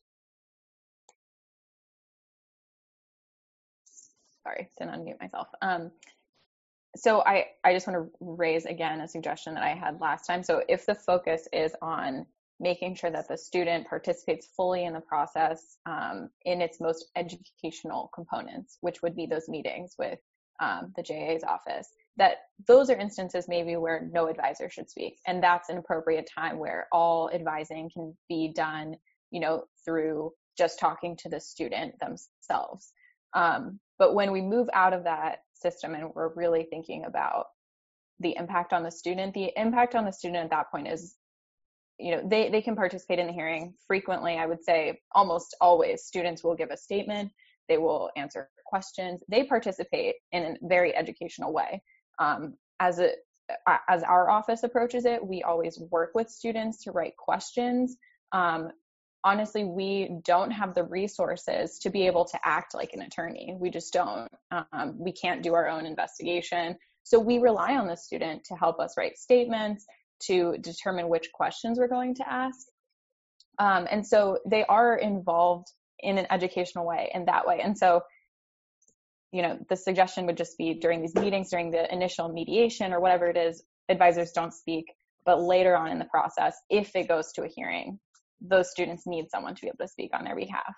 Sorry, didn't unmute myself. So I just want to raise again a suggestion that I had last time. So if the focus is on making sure that the student participates fully in the process in its most educational components, which would be those meetings with the JA's office, that those are instances maybe where no advisor should speak. And that's an appropriate time where all advising can be done, through just talking to the student themselves. But when we move out of that system and we're really thinking about the impact on the student at that point is, they can participate in the hearing frequently. I would say almost always students will give a statement. They will answer questions. They participate in a very educational way. As our office approaches it, we always work with students to write questions. Honestly, we don't have the resources to be able to act like an attorney. We just don't. We can't do our own investigation. So we rely on the student to help us write statements, to determine which questions we're going to ask. And so they are involved in an educational way in that way. And so, the suggestion would just be during these meetings, during the initial mediation or whatever it is, advisors don't speak, but later on in the process, if it goes to a hearing, those students need someone to be able to speak on their behalf.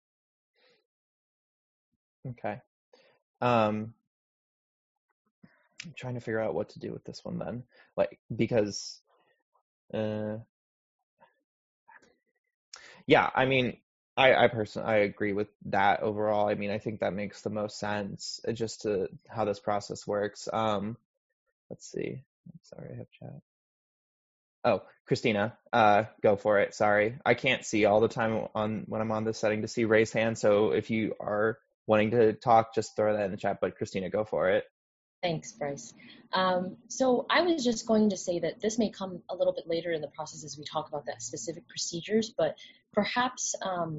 Okay. I'm trying to figure out what to do with this one then. Because, yeah, I mean, I personally, I agree with that overall. I mean, I think that makes the most sense just to how this process works. Let's see. Sorry, I have chat. Oh, Christina, go for it. Sorry. I can't see all the time when I'm on this setting to see raise hand. So if you are wanting to talk, just throw that in the chat. But Christina, go for it. Thanks, Bryce. So I was just going to say that this may come a little bit later in the process as we talk about that specific procedures, but perhaps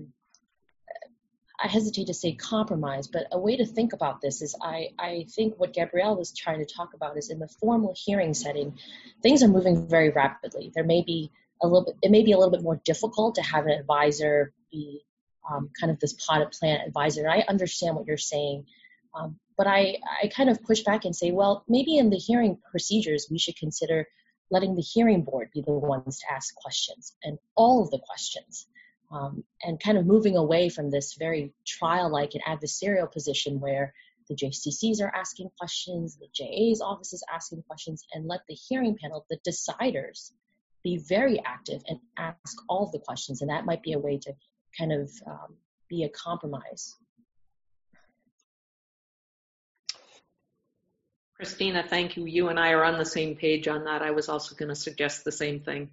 I hesitate to say compromise, but a way to think about this is I think what Gabrielle was trying to talk about is in the formal hearing setting, things are moving very rapidly. It may be a little bit more difficult to have an advisor be kind of this potted plant advisor. I understand what you're saying. But I kind of push back and say, well, maybe in the hearing procedures, we should consider letting the hearing board be the ones to ask questions and all of the questions, and kind of moving away from this very trial-like and adversarial position where the JCCs are asking questions, the JA's office is asking questions, and let the hearing panel, the deciders, be very active and ask all of the questions. And that might be a way to kind of be a compromise. Christina, thank you. You and I are on the same page on that. I was also going to suggest the same thing.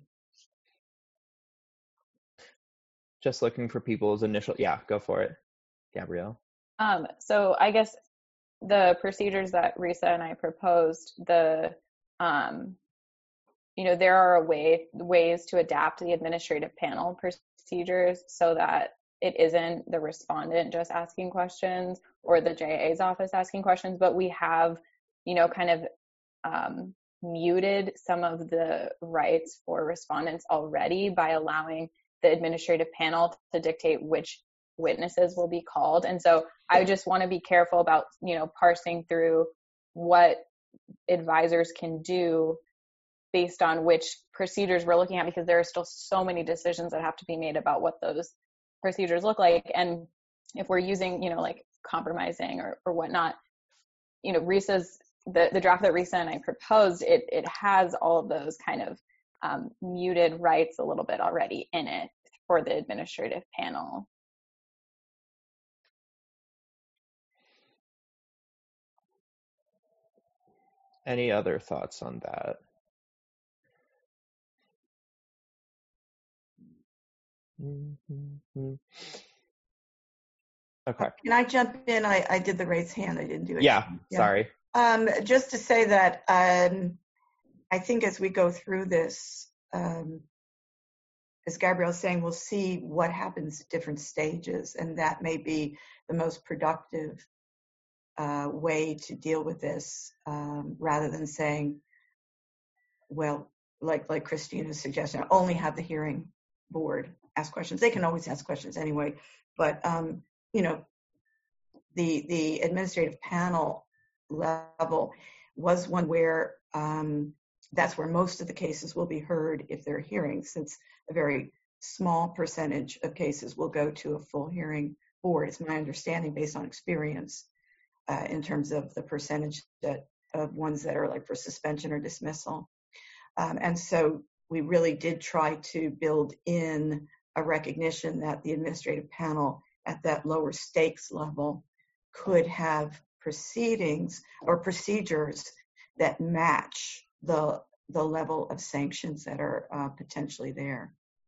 Just looking for people's initial, yeah, go for it, Gabrielle. So I guess the procedures that Risa and I proposed, there are ways to adapt the administrative panel procedures so that it isn't the respondent just asking questions or the JA's office asking questions, but we have kind of muted some of the rights for respondents already by allowing the administrative panel to dictate which witnesses will be called. And so I just want to be careful about, parsing through what advisors can do based on which procedures we're looking at, because there are still so many decisions that have to be made about what those procedures look like. And if we're using, like compromising or whatnot, Risa's, the draft that Risa and I proposed, it has all of those kind of muted rights a little bit already in it for the administrative panel. Any other thoughts on that? Okay. Can I jump in? I did the raise hand. I didn't do it. Yeah. Sorry. Just to say that I think as we go through this, as Gabrielle's saying, we'll see what happens at different stages, and that may be the most productive way to deal with this, rather than saying, well, like Christina's suggestion, only have the hearing board ask questions. They can always ask questions anyway, but the administrative panel level was one where that's where most of the cases will be heard if they're hearings, since a very small percentage of cases will go to a full hearing board. It's my understanding, based on experience, in terms of the percentage of ones that are like for suspension or dismissal. And so we really did try to build in a recognition that the administrative panel at that lower stakes level could have proceedings or procedures that match the level of sanctions that are potentially there.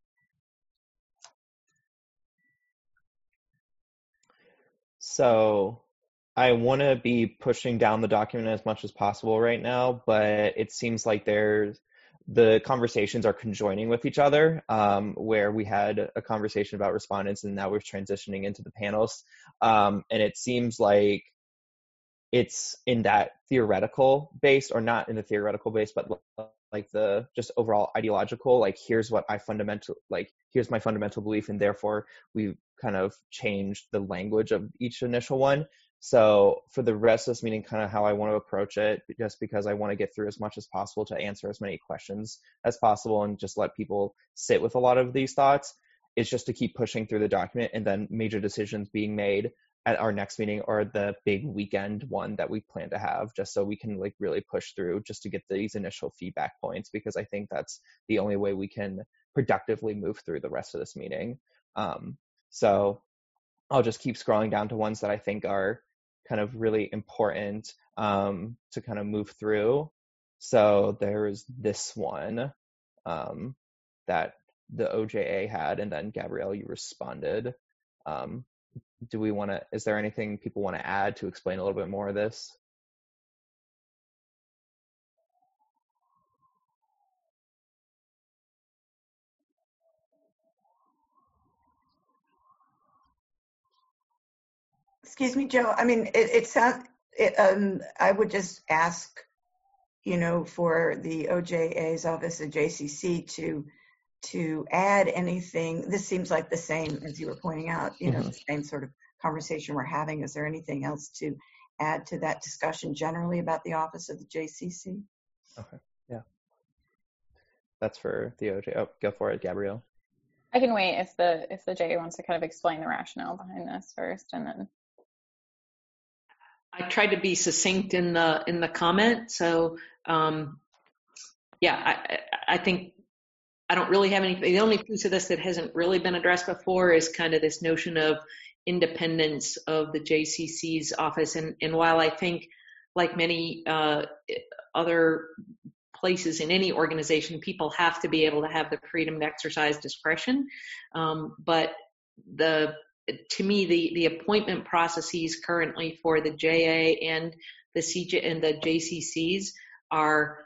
So I want to be pushing down the document as much as possible right now, but it seems like the conversations are conjoining with each other, where we had a conversation about respondents and now we're transitioning into the panels. And it seems like it's in that theoretical base, or not in the theoretical base, but like the just overall ideological, like here's my fundamental belief, and therefore we kind of changed the language of each initial one. So for the rest of this meeting, kind of how I want to approach it, just because I want to get through as much as possible to answer as many questions as possible and just let people sit with a lot of these thoughts, is just to keep pushing through the document, and then major decisions being made at our next meeting or the big weekend one that we plan to have, just so we can like really push through just to get these initial feedback points, because I think that's the only way we can productively move through the rest of this meeting. So I'll just keep scrolling down to ones that I think are kind of really important to kind of move through. So there's this one that the OJA had, and then Gabrielle, you responded. Is there anything people want to add to explain a little bit more of this? Excuse me, Joe. I mean, I would just ask, for the OJA's office at JCC to add anything. This seems like the same, as you were pointing out, the same sort of conversation we're having. Is there anything else to add to that discussion generally about the office of the JCC? Okay, yeah. That's for the OJA. Oh, go for it, Gabrielle. I can wait if the JA wants to kind of explain the rationale behind this first, and then. I tried to be succinct in the comment. So, I think I don't really have anything. The only piece of this that hasn't really been addressed before is kind of this notion of independence of the JCC's office. And while I think, like many other places in any organization, people have to be able to have the freedom to exercise discretion. But to me, the appointment processes currently for the JA and the CJ and the JCCs are,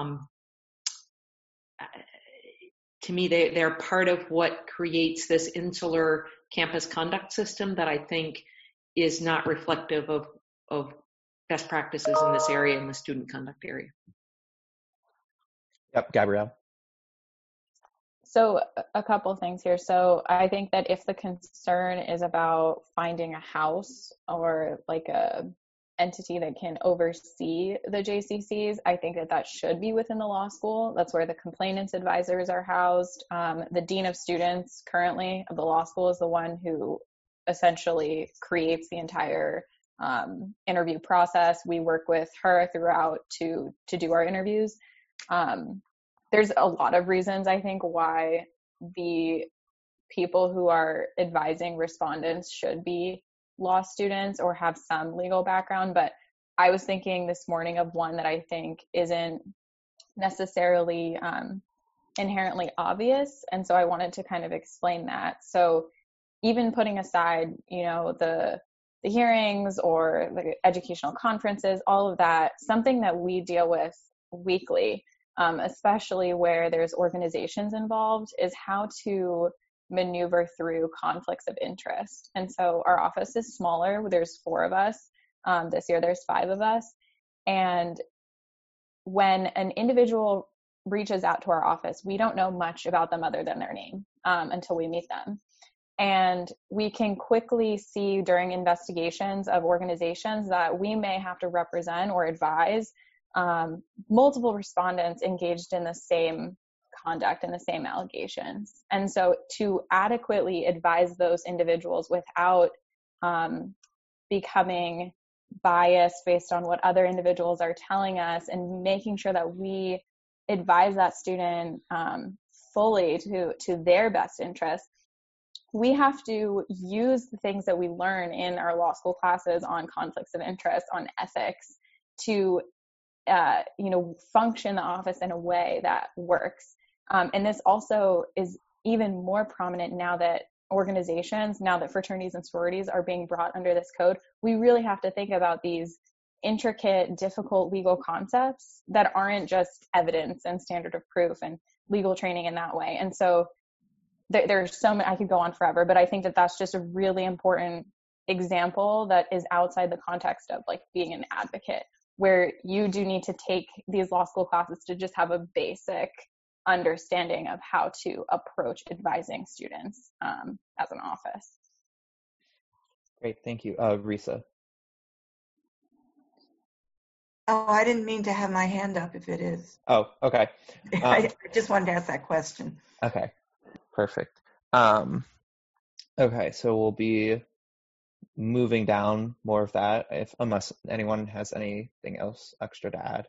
to me, they're part of what creates this insular campus conduct system that I think is not reflective of best practices in this area, in the student conduct area. Yep, Gabrielle. So a couple things here. So I think that if the concern is about finding a house or like a entity that can oversee the JCCs, I think that that should be within the law school. That's where the complainants advisors are housed. The dean of students currently of the law school is the one who essentially creates the entire interview process. We work with her throughout to do our interviews. There's a lot of reasons, I think, why the people who are advising respondents should be law students or have some legal background. But I was thinking this morning of one that I think isn't necessarily inherently obvious. And so I wanted to kind of explain that. So even putting aside, the hearings or the educational conferences, all of that, something that we deal with weekly, especially where there's organizations involved, is how to maneuver through conflicts of interest. And so our office is smaller. There's 4 of us. This year there's 5 of us. And when an individual reaches out to our office, we don't know much about them other than their name until we meet them. And we can quickly see during investigations of organizations that we may have to represent or advise multiple respondents engaged in the same conduct and the same allegations. And so to adequately advise those individuals without becoming biased based on what other individuals are telling us, and making sure that we advise that student fully to their best interest, we have to use the things that we learn in our law school classes on conflicts of interest, on ethics, to function the office in a way that works. And this also is even more prominent now that fraternities and sororities are being brought under this code. We really have to think about these intricate, difficult legal concepts that aren't just evidence and standard of proof and legal training in that way. And so there's so many, I could go on forever, but I think that that's just a really important example that is outside the context of like being an advocate, where you do need to take these law school classes to just have a basic understanding of how to approach advising students as an office. Great, thank you. Risa. Oh, I didn't mean to have my hand up if it is. Oh, okay. I just wanted to ask that question. Okay, perfect. Okay, so we'll be moving down more of that, unless anyone has anything else extra to add.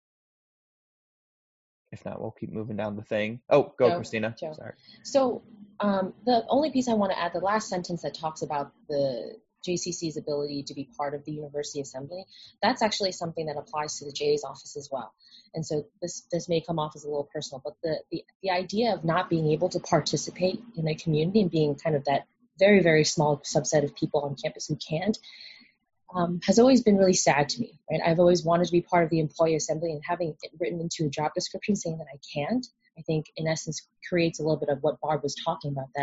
If not, we'll keep moving down the thing. Oh, go, Christina. Joe. Sorry. So the only piece I want to add, the last sentence that talks about the JCC's ability to be part of the university assembly, that's actually something that applies to the JA's office as well. And so this may come off as a little personal, but the idea of not being able to participate in a community and being kind of that very, very small subset of people on campus who can't, has always been really sad to me, right? I've always wanted to be part of the employee assembly, and having it written into a job description saying that I can't, I think in essence creates a little bit of what Barb was talking about,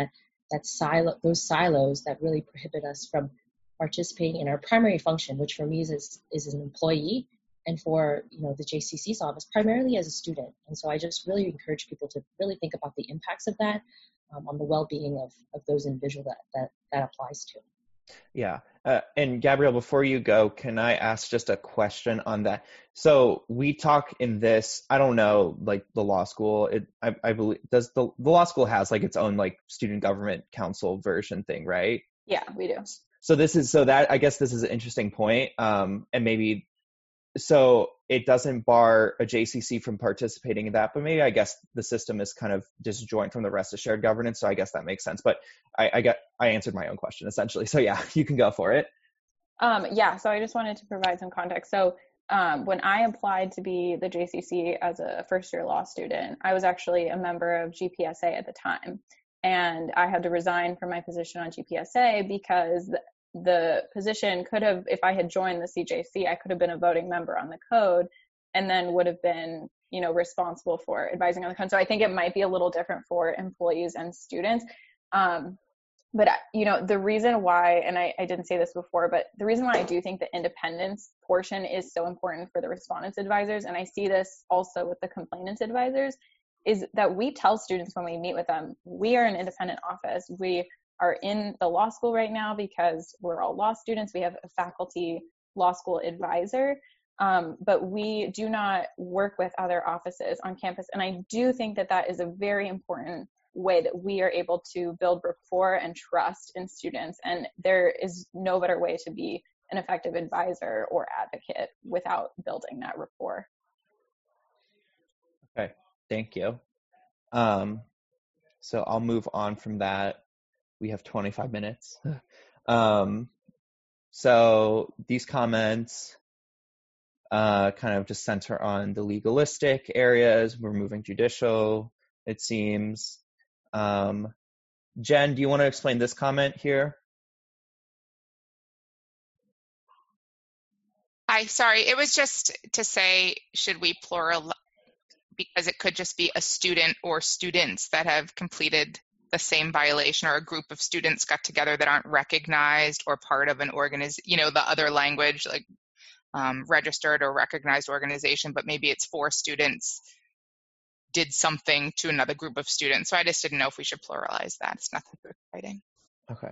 those silos that really prohibit us from participating in our primary function, which for me is an employee, and for the JCC's office primarily as a student. And so I just really encourage people to really think about the impacts of that on the well-being of those individuals that applies to. Yeah. And Gabrielle, before you go, can I ask just a question on that? So we talk in this, I don't know, like the law school, I believe, does the law school has like its own like student government council version thing, right? Yeah, we do. I guess this is an interesting point. And maybe, so it doesn't bar a JCC from participating in that, but maybe I guess the system is kind of disjoint from the rest of shared governance. So I guess that makes sense, but I answered my own question essentially. So yeah, you can go for it. Yeah. So I just wanted to provide some context. So when I applied to be the JCC as a first year law student, I was actually a member of GPSA at the time. And I had to resign from my position on GPSA because the position could have, if I had joined the CJC, I could have been a voting member on the code and then would have been, responsible for advising on the code. So I think it might be a little different for employees and students. But, the reason why, and I didn't say this before, but the reason why I do think the independence portion is so important for the respondents advisors, and I see this also with the complainants advisors, is that we tell students when we meet with them, we are an independent office. We are in the law school right now because we're all law students. We have a faculty law school advisor, but we do not work with other offices on campus. And I do think that that is a very important way that we are able to build rapport and trust in students. And there is no better way to be an effective advisor or advocate without building that rapport. Okay, thank you. So I'll move on from that. We have 25 minutes. So these comments kind of just center on the legalistic areas. We're moving judicial, it seems. Jen, do you want to explain this comment here? Hi, sorry. It was just to say, should we plural, because it could just be a student or students that have completed the same violation, or a group of students got together that aren't recognized or part of an organization, the other language, like registered or recognized organization, but maybe it's 4 students did something to another group of students. So I just didn't know if we should pluralize that. It's nothing too exciting. Okay.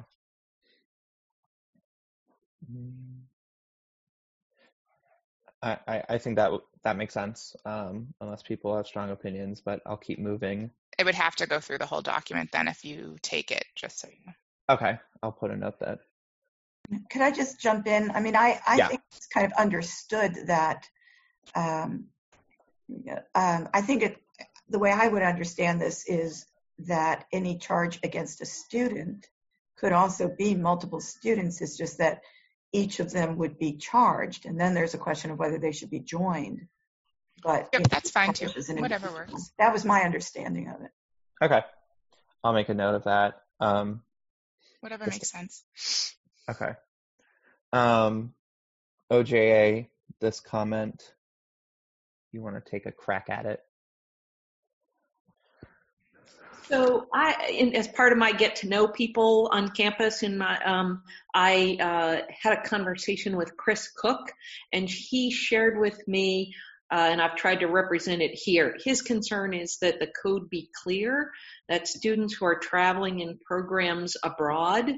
I think that makes sense, unless people have strong opinions, but I'll keep moving. It would have to go through the whole document then if you take it, just so you know. Okay, I'll put a note that. Could I just jump in? I mean, I think it's kind of understood that, I think the way I would understand this is that any charge against a student could also be multiple students. It's just that each of them would be charged, and then there's a question of whether they should be joined. But yep, that's fine too. Whatever works. That was my understanding of it. Okay, I'll make a note of that. Whatever makes sense. Okay. OJA, this comment, you want to take a crack at it? So as part of my get to know people on campus, I had a conversation with Chris Cook, and he shared with me, and I've tried to represent it here. His concern is that the code be clear, that students who are traveling in programs abroad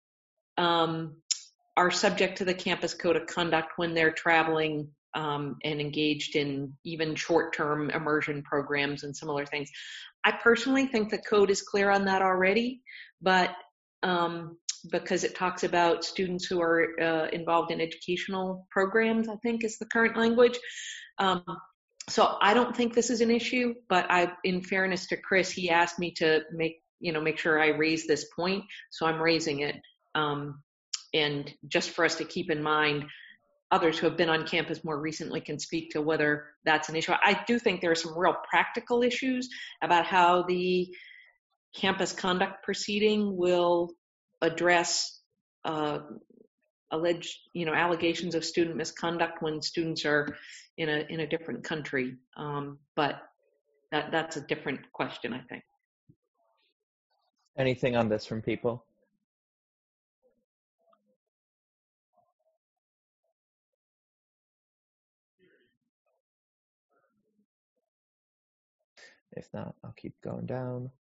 are subject to the campus code of conduct when they're traveling and engaged in even short-term immersion programs and similar things. I personally think the code is clear on that already, but because it talks about students who are involved in educational programs, I think is the current language. So I don't think this is an issue, but in fairness to Chris, he asked me to make sure I raise this point, so I'm raising it. And just for us to keep in mind, others who have been on campus more recently can speak to whether that's an issue. I do think there are some real practical issues about how the campus conduct proceeding will address alleged, allegations of student misconduct when students are in a different country. But that's a different question, I think. Anything on this from people? If not, I'll keep going down.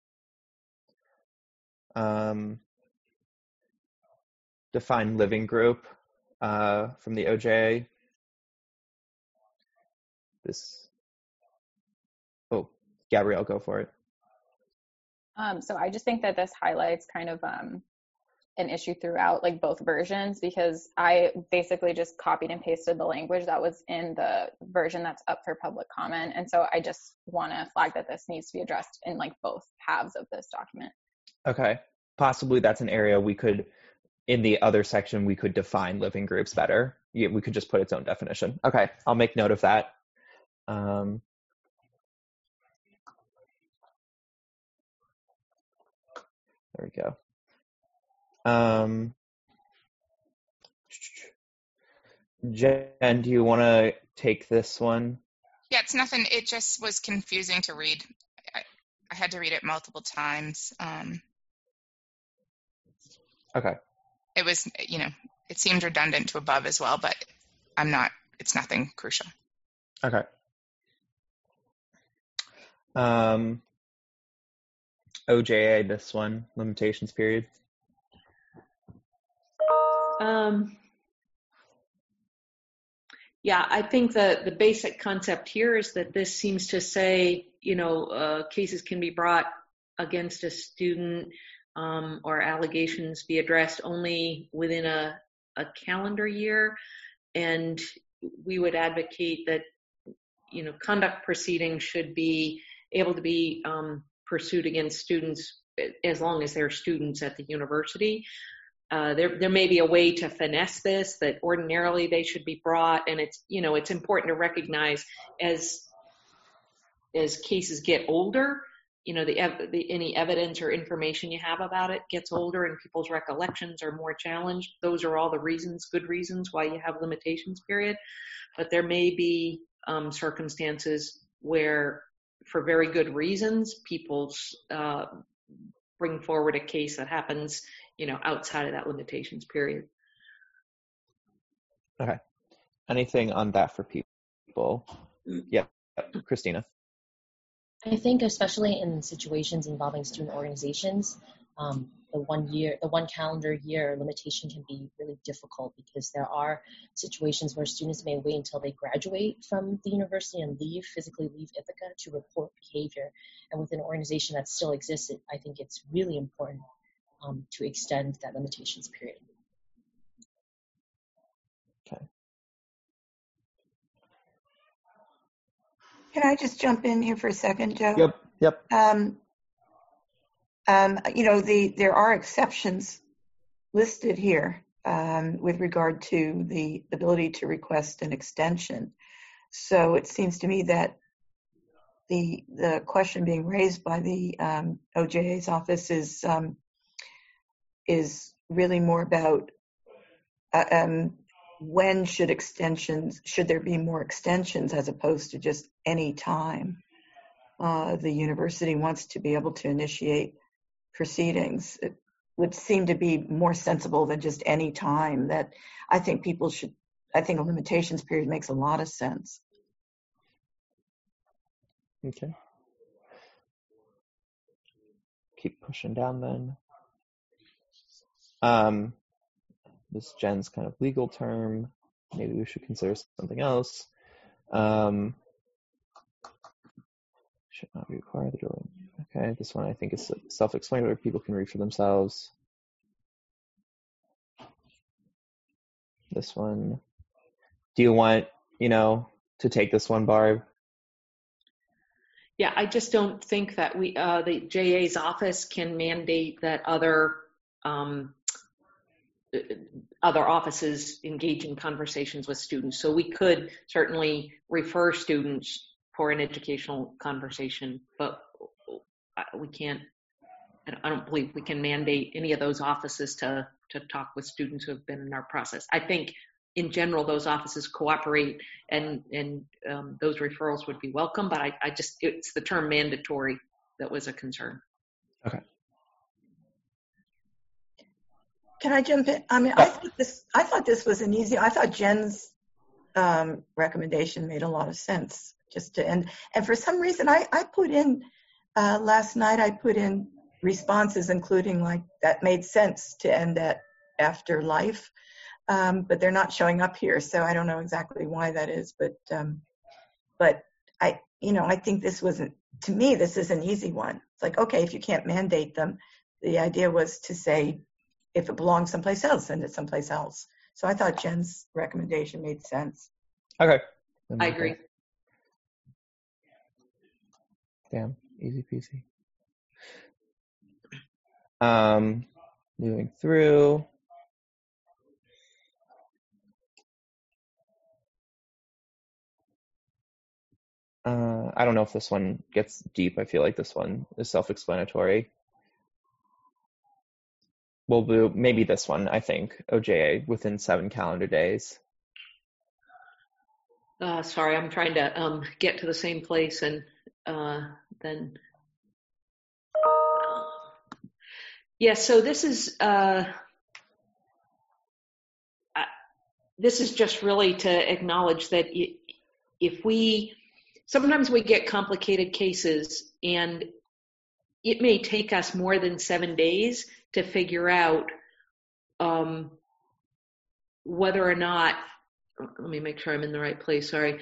Define living group from the OJA. Gabrielle, go for it. So I just think that this highlights kind of an issue throughout, like both versions, because I basically just copied and pasted the language that was in the version that's up for public comment. And so I just want to flag that this needs to be addressed in like both halves of this document. Okay. Possibly that's an area we could, in the other section, we could define living groups better. We could just put its own definition. Okay, I'll make note of that. There we go. Jen, do you want to take this one? Yeah, it's nothing. It just was confusing to read. I had to read it multiple times. Okay. It was, it seemed redundant to above as well, but it's nothing crucial. Okay. OJA, this one, limitations period. Yeah, I think the basic concept here is that this seems to say, cases can be brought against a student or allegations be addressed only within a calendar year. And we would advocate that, conduct proceedings should be able to be pursued against students as long as they're students at the university. There may be a way to finesse this, that ordinarily they should be brought, and it's important to recognize as cases get older, any evidence or information you have about it gets older and people's recollections are more challenged. Those are all the good reasons why you have limitations period. But there may be circumstances where, for very good reasons, people bring forward a case that happens outside of that limitations period. Okay. Anything on that for people? Yeah, Christina. I think especially in situations involving student organizations, the 1 calendar year limitation can be really difficult because there are situations where students may wait until they graduate from the university and physically leave Ithaca to report behavior. And with an organization that still exists, I think it's really important to extend that limitations period. Okay. Can I just jump in here for a second, Joe? Yep. There are exceptions listed here with regard to the ability to request an extension. So it seems to me that the question being raised by the OJA's office is really more about when should there be more extensions as opposed to just any time the university wants to be able to initiate proceedings. It would seem to be more sensible than just any time. That I think a limitations period makes a lot of sense. Okay. Keep pushing down then. This Jen's kind of legal term. Maybe we should consider something else. Should not be required. Okay, this one I think is self-explanatory. People can read for themselves. This one. Do you want, to take this one, Barb? Yeah, I just don't think that the JA's office can mandate that other offices engage in conversations with students. So we could certainly refer students for an educational conversation, but we can't, I don't believe we can mandate any of those offices to talk with students who have been in our process. I think in general, those offices cooperate and those referrals would be welcome, but it's the term mandatory that was a concern. Okay. Can I jump in? I mean, I thought this was an easy. I thought Jen's recommendation made a lot of sense. Just to end, and for some reason, I put in last night. I put in responses, including like that made sense to end at after life, but they're not showing up here, so I don't know exactly why that is. But I think this wasn't. To me, this is an easy one. It's like, okay, if you can't mandate them, the idea was to say, if it belongs someplace else, send it someplace else. So I thought Jen's recommendation made sense. Okay. I agree. Damn, easy peasy. Moving through. I don't know if this one gets deep. I feel like this one is self-explanatory. We'll do maybe this one, I think. OJA, within 7 calendar days. Sorry, I'm trying to get to the same place and then. Yeah, so this is just really to acknowledge that if we sometimes we get complicated cases, and it may take us more than 7 days to figure out whether or not, let me make sure I'm in the right place, sorry.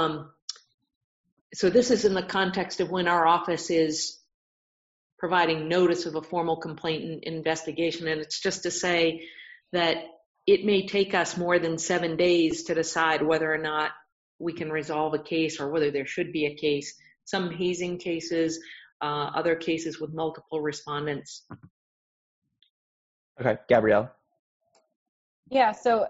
So this is in the context of when our office is providing notice of a formal complaint and investigation, and it's just to say that it may take us more than 7 days to decide whether or not we can resolve a case or whether there should be a case. Some hazing cases, other cases with multiple respondents. Okay, Gabrielle. Yeah, so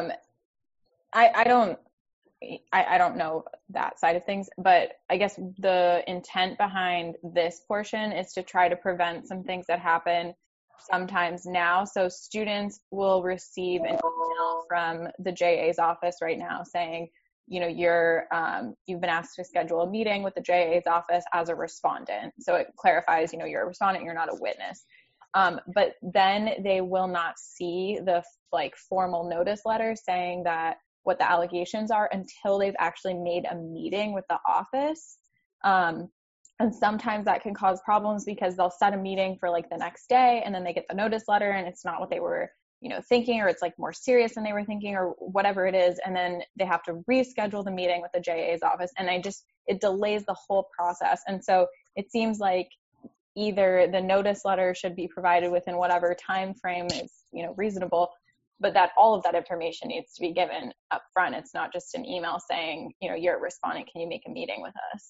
I don't know that side of things, but I guess the intent behind this portion is to try to prevent some things that happen sometimes now. So students will receive an email from the JA's office right now saying, you know, you've been asked to schedule a meeting with the JA's office as a respondent. So it clarifies, you know, you're a respondent, you're not a witness. But then they will not see the formal notice letter saying that what the allegations are until they've actually made a meeting with the office. And sometimes that can cause problems because they'll set a meeting for the next day and then they get the notice letter and it's not what they were, you know, thinking, or it's more serious than they were thinking, or whatever it is. And then they have to reschedule the meeting with the JA's office. And it delays the whole process. And so it seems like either the notice letter should be provided within whatever time frame is, you know, reasonable, but that all of that information needs to be given up front. It's not just an email saying, you know, you're a respondent, can you make a meeting with us?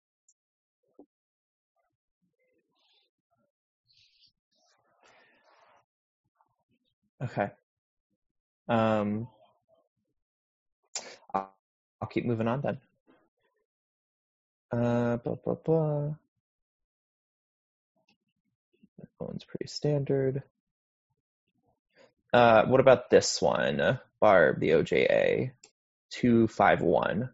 Okay. I'll keep moving on then. That one's pretty standard. What about this one? Barb, the OJA 251.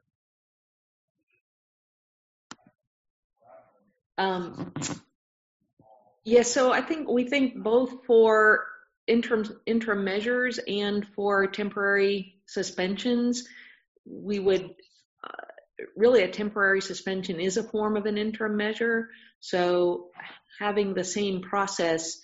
Yeah, so we think both for interim measures and for temporary suspensions, we would really, a temporary suspension is a form of an interim measure. So having the same process,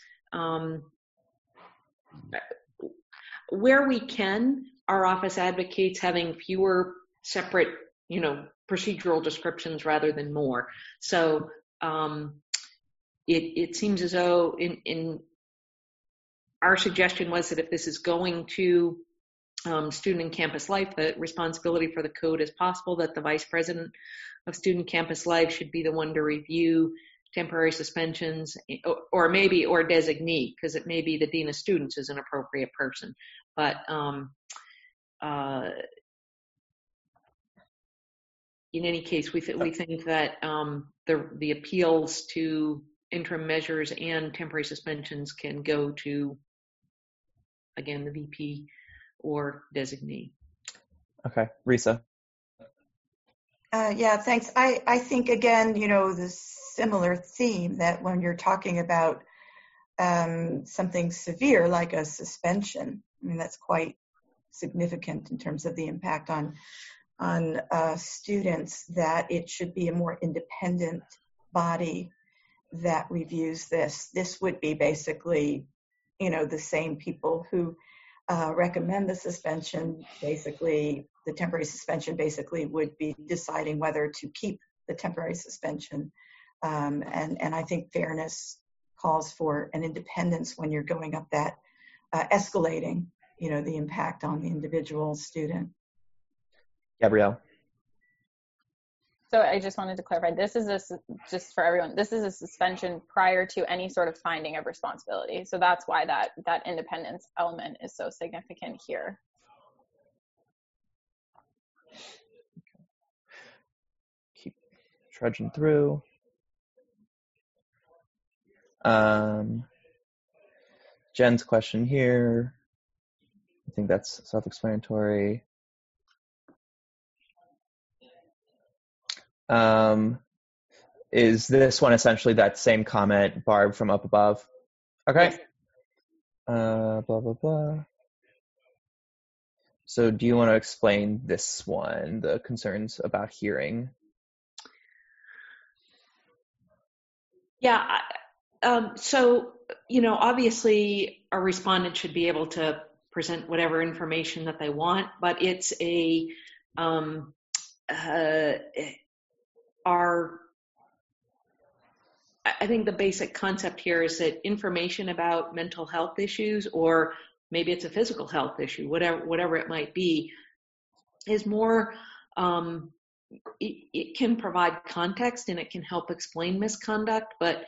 where we can, our office advocates having fewer separate, you know, procedural descriptions rather than more. So it seems as though in our suggestion was that if this is going to student and campus life, the responsibility for the code is possible, that the vice president of student campus life should be the one to review temporary suspensions, or designee, because it may be the dean of students is an appropriate person. But in any case, we think that the appeals to interim measures and temporary suspensions can go to, again, the VP or designee. Okay, Risa. Yeah, thanks. I think, again, you know, the similar theme that when you're talking about something severe like a suspension, I mean, that's quite significant in terms of the impact on students, that it should be a more independent body that reviews this. This would be basically, you know, the same people who recommend the suspension, basically, the temporary suspension basically would be deciding whether to keep the temporary suspension. And I think fairness calls for an independence when you're going up that, escalating, you know, the impact on the individual student. Gabrielle. So I just wanted to clarify, this is just for everyone, this is a suspension prior to any sort of finding of responsibility. So that's why that independence element is so significant here. Keep trudging through. Jen's question here, I think that's self-explanatory. Is this one essentially that same comment, Barb, from up above? Okay. Blah, blah, blah. So do you want to explain this one, the concerns about hearing? Yeah. So, obviously a respondent should be able to present whatever information that they want, but it's I think the basic concept here is that information about mental health issues, or maybe it's a physical health issue, whatever it might be, is more, it can provide context and it can help explain misconduct, but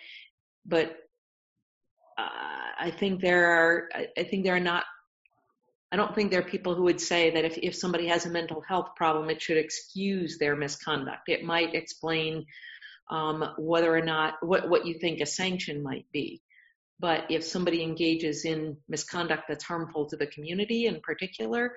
I think there are not, I don't think there are people who would say that if somebody has a mental health problem, it should excuse their misconduct. It might explain whether or not, what you think a sanction might be. But if somebody engages in misconduct that's harmful to the community in particular,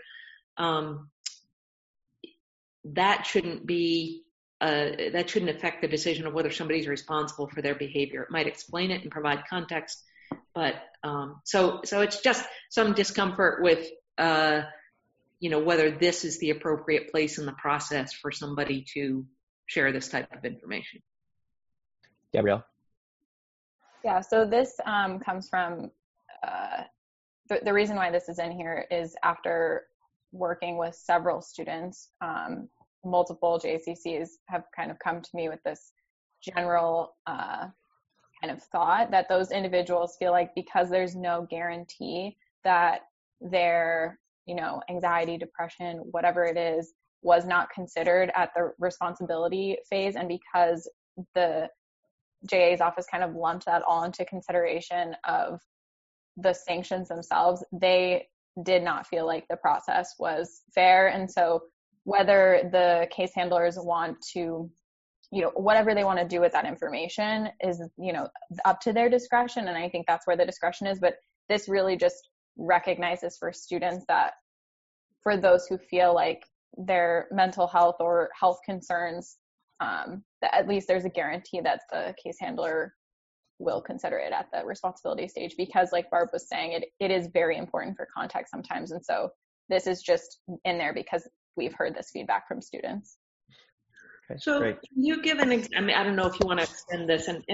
that shouldn't affect the decision of whether somebody's responsible for their behavior. It might explain it and provide context, but so it's just some discomfort with whether this is the appropriate place in the process for somebody to share this type of information. Gabrielle? Yeah, so this comes from, the reason why this is in here is after working with several students, multiple JCCs have kind of come to me with this general kind of thought that those individuals feel like because there's no guarantee that their, anxiety, depression, whatever it is, was not considered at the responsibility phase, and because the JA's office kind of lumped that all into consideration of the sanctions themselves, they did not feel like the process was fair. And so whether the case handlers want to, whatever they want to do with that information is, up to their discretion. And I think that's where the discretion is. But this really just recognizes for students that for those who feel like their mental health or health concerns, that at least there's a guarantee that the case handler will consider it at the responsibility stage, because like Barb was saying, it is very important for context sometimes. And so this is just in there because we've heard this feedback from students. Okay, so great. You give an example. I don't know if you want to extend this, and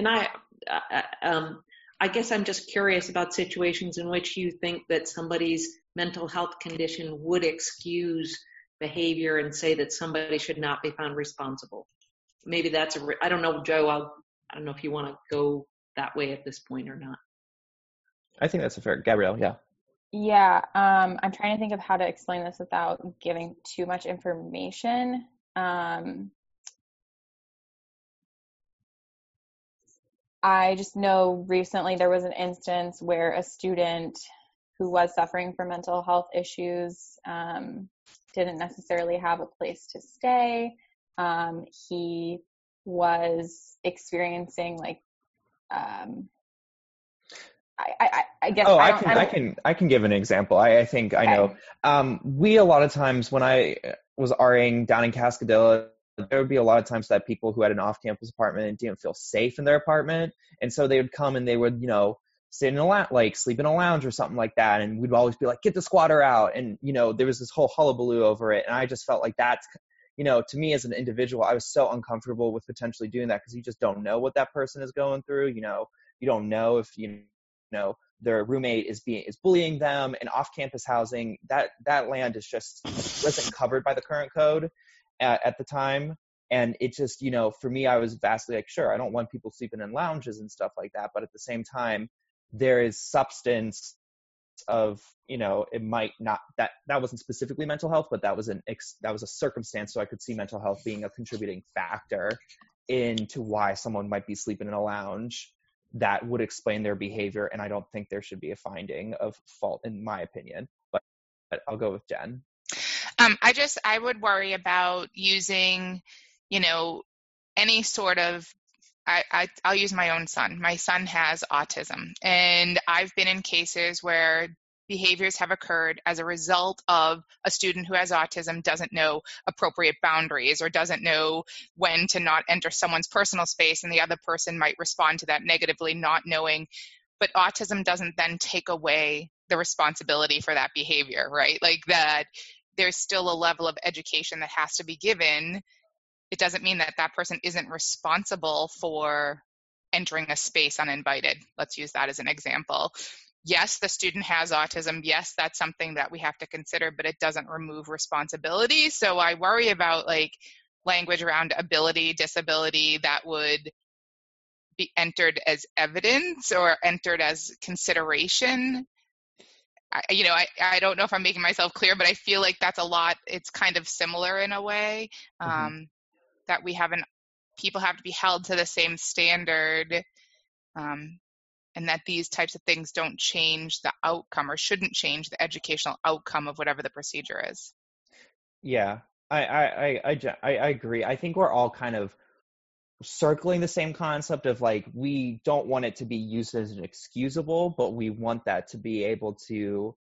I guess I'm just curious about situations in which you think that somebody's mental health condition would excuse behavior and say that somebody should not be found responsible. Maybe that's I don't know, Joe, I don't know if you want to go that way at this point or not. I think that's a fair, Gabrielle, yeah. Yeah, I'm trying to think of how to explain this without giving too much information. I just know recently there was an instance where a student who was suffering from mental health issues didn't necessarily have a place to stay. He was experiencing I guess. Oh, I can give an example. I think I know. We a lot of times when I was RAing down in Cascadilla, there would be a lot of times that people who had an off-campus apartment didn't feel safe in their apartment, and so they would come and they would, sit in sleep in a lounge or something like that, and we'd always be like, "Get the squatter out!" And there was this whole hullabaloo over it, and I just felt like that's, to me as an individual, I was so uncomfortable with potentially doing that because you just don't know what that person is going through. You don't know if their roommate is bullying them, and off-campus housing, that land is just wasn't covered by the current code at the time. And it just, for me, I was vastly like, sure, I don't want people sleeping in lounges and stuff like that. But at the same time, there is substance of, it might not, that wasn't specifically mental health, but that was a circumstance. So I could see mental health being a contributing factor into why someone might be sleeping in a lounge. That would explain their behavior. And I don't think there should be a finding of fault, in my opinion, but I'll go with Jen. I would worry about using, any sort of, I'll use my own son. My son has autism, and I've been in cases where behaviors have occurred as a result of a student who has autism doesn't know appropriate boundaries or doesn't know when to not enter someone's personal space, and the other person might respond to that negatively, not knowing. But autism doesn't then take away the responsibility for that behavior, right? Like that there's still a level of education that has to be given. It doesn't mean that that person isn't responsible for entering a space uninvited. Let's use that as an example. Yes, the student has autism. Yes, that's something that we have to consider, but it doesn't remove responsibility. So I worry about like language around ability, disability that would be entered as evidence or entered as consideration. I don't know if I'm making myself clear, but I feel like that's a lot. It's kind of similar in a way, that people have to be held to the same standard, and that these types of things don't change the outcome or shouldn't change the educational outcome of whatever the procedure is. Yeah, I agree. I think we're all kind of circling the same concept of like, we don't want it to be used as an excusable, but we want that to be able to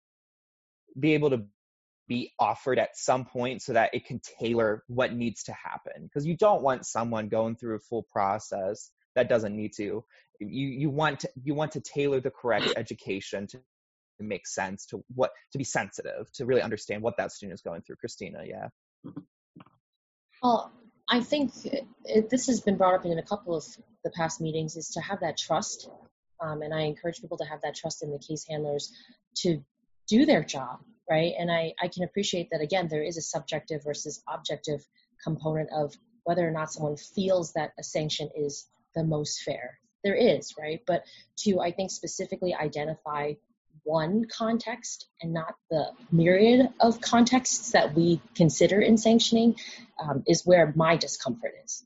be offered at some point so that it can tailor what needs to happen. Because you don't want someone going through a full process that doesn't need to. You want to tailor the correct education to make sense, to be sensitive, to really understand what that student is going through. Christina, yeah. Well, I think this has been brought up in a couple of the past meetings, is to have that trust. And I encourage people to have that trust in the case handlers to do their job, right? And I can appreciate that, again, there is a subjective versus objective component of whether or not someone feels that a sanction is the most fair. There is, right? But to, I think, specifically identify one context and not the myriad of contexts that we consider in sanctioning is where my discomfort is.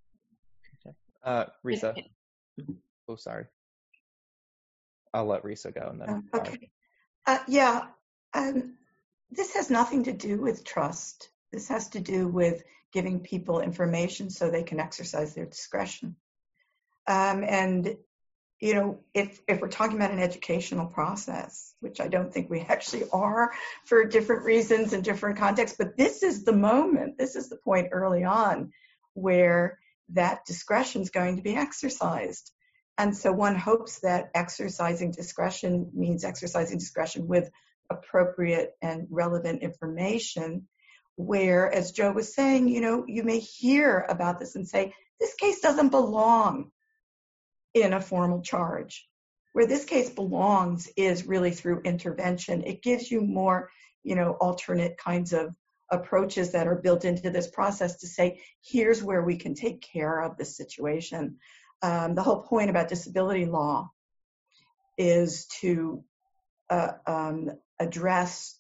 Risa. Oh, sorry. I'll let Risa go. And then okay. This has nothing to do with trust. This has to do with giving people information so they can exercise their discretion. And, if we're talking about an educational process, which I don't think we actually are for different reasons and different contexts, but this is the moment, this is the point early on where that discretion is going to be exercised. And so one hopes that exercising discretion means exercising discretion with appropriate and relevant information, where, as Joe was saying, you may hear about this and say, this case doesn't belong in a formal charge. Where this case belongs is really through intervention. It gives you more, alternate kinds of approaches that are built into this process to say, here's where we can take care of this situation. The whole point about disability law is to address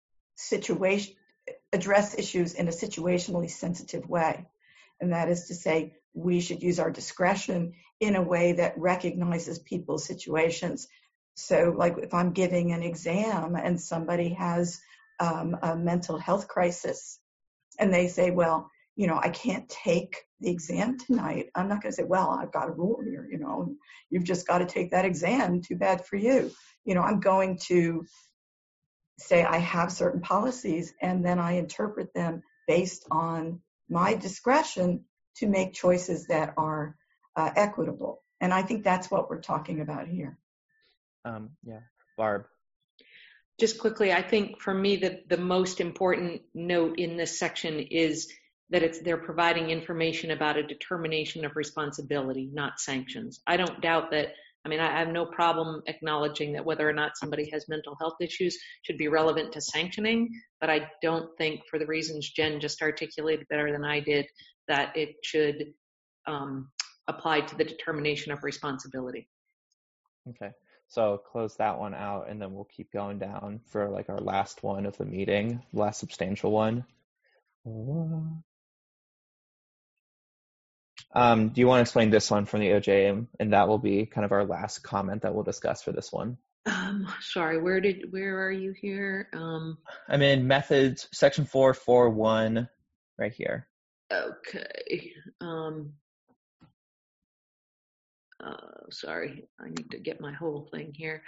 issues in a situationally sensitive way. And that is to say, we should use our discretion in a way that recognizes people's situations. So like if I'm giving an exam and somebody has a mental health crisis and they say, well, I can't take the exam tonight. I'm not going to say, well, I've got a rule here, you've just got to take that exam. Too bad for you. I'm going to say I have certain policies and then I interpret them based on my discretion to make choices that are equitable. And I think that's what we're talking about here. Yeah. Barb. Just quickly, I think for me the most important note in this section is that they're providing information about a determination of responsibility, not sanctions. I don't doubt that. I have no problem acknowledging that whether or not somebody has mental health issues should be relevant to sanctioning, but I don't think, for the reasons Jen just articulated better than I did, that it should apply to the determination of responsibility. Okay, so close that one out, and then we'll keep going down for like our last one of the meeting, last substantial one. Do you want to explain this one from the OJ, and that will be kind of our last comment that we'll discuss for this one? Sorry, where are you here? I'm in methods, section 4.4.1, right here. Okay. Sorry, I need to get my whole thing here.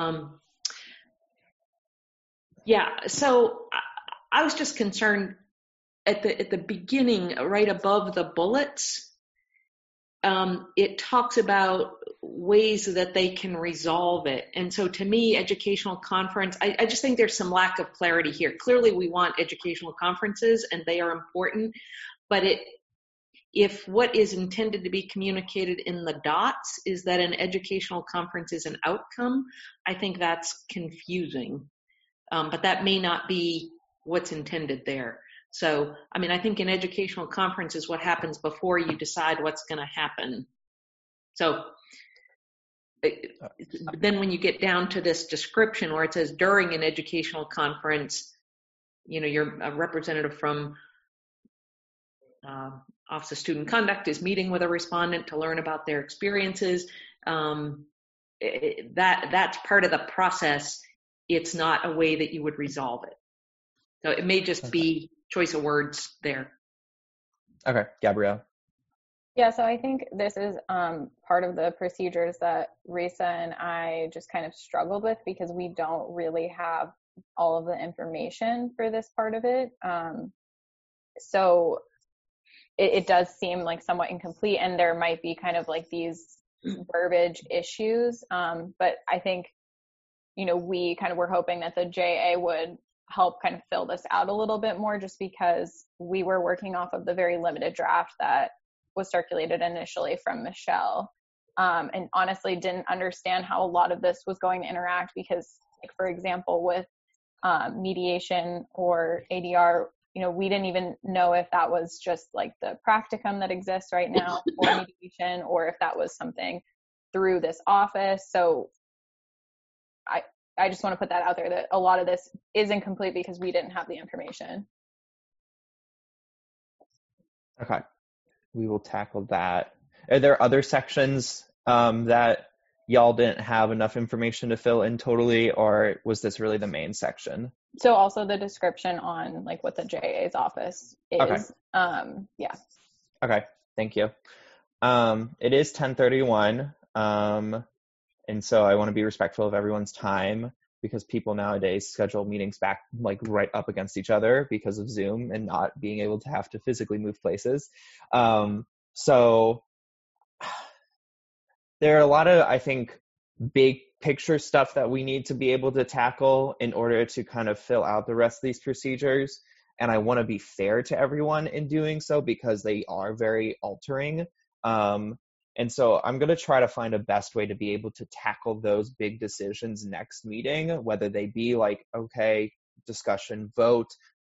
So I was just concerned at the beginning, right above the bullets. It talks about ways that they can resolve it. And so to me, educational conference, I just think there's some lack of clarity here. Clearly we want educational conferences and they are important, but if what is intended to be communicated in the dots is that an educational conference is an outcome, I think that's confusing. But that may not be what's intended there. So, I mean, I think an educational conference is what happens before you decide what's going to happen. So then when you get down to this description where it says during an educational conference, you know, you're a representative from Office of Student Conduct is meeting with a respondent to learn about their experiences. That's part of the process. It's not a way that you would resolve it. So it may just be choice of words there. Okay, Gabrielle. Yeah, so I think this is part of the procedures that Risa and I just kind of struggled with because we don't really have all of the information for this part of it. So it does seem like somewhat incomplete, and there might be kind of like these verbiage issues. But I think, you know, we kind of were hoping that the JA would help kind of fill this out a little bit more, just because we were working off of the very limited draft that was circulated initially from Michelle, and honestly didn't understand how a lot of this was going to interact because, like, for example, with mediation or ADR, you know, we didn't even know if that was just like the practicum that exists right now for mediation or if that was something through this office. So I just want to put that out there, that a lot of this is incomplete because we didn't have the information. Okay, we will tackle that. Are there other sections that y'all didn't have enough information to fill in totally, or was this really the main section? So also the description on like what the JA's office is. Okay. Yeah. Okay, thank you. It is 10:31, and so I want to be respectful of everyone's time because people nowadays schedule meetings back like right up against each other because of Zoom and not being able to have to physically move places. So there are a lot of, I think, big picture stuff that we need to be able to tackle in order to kind of fill out the rest of these procedures. And I want to be fair to everyone in doing so because they are very altering. And so I'm going to try to find a best way to be able to tackle those big decisions next meeting, whether they be like, okay, discussion, vote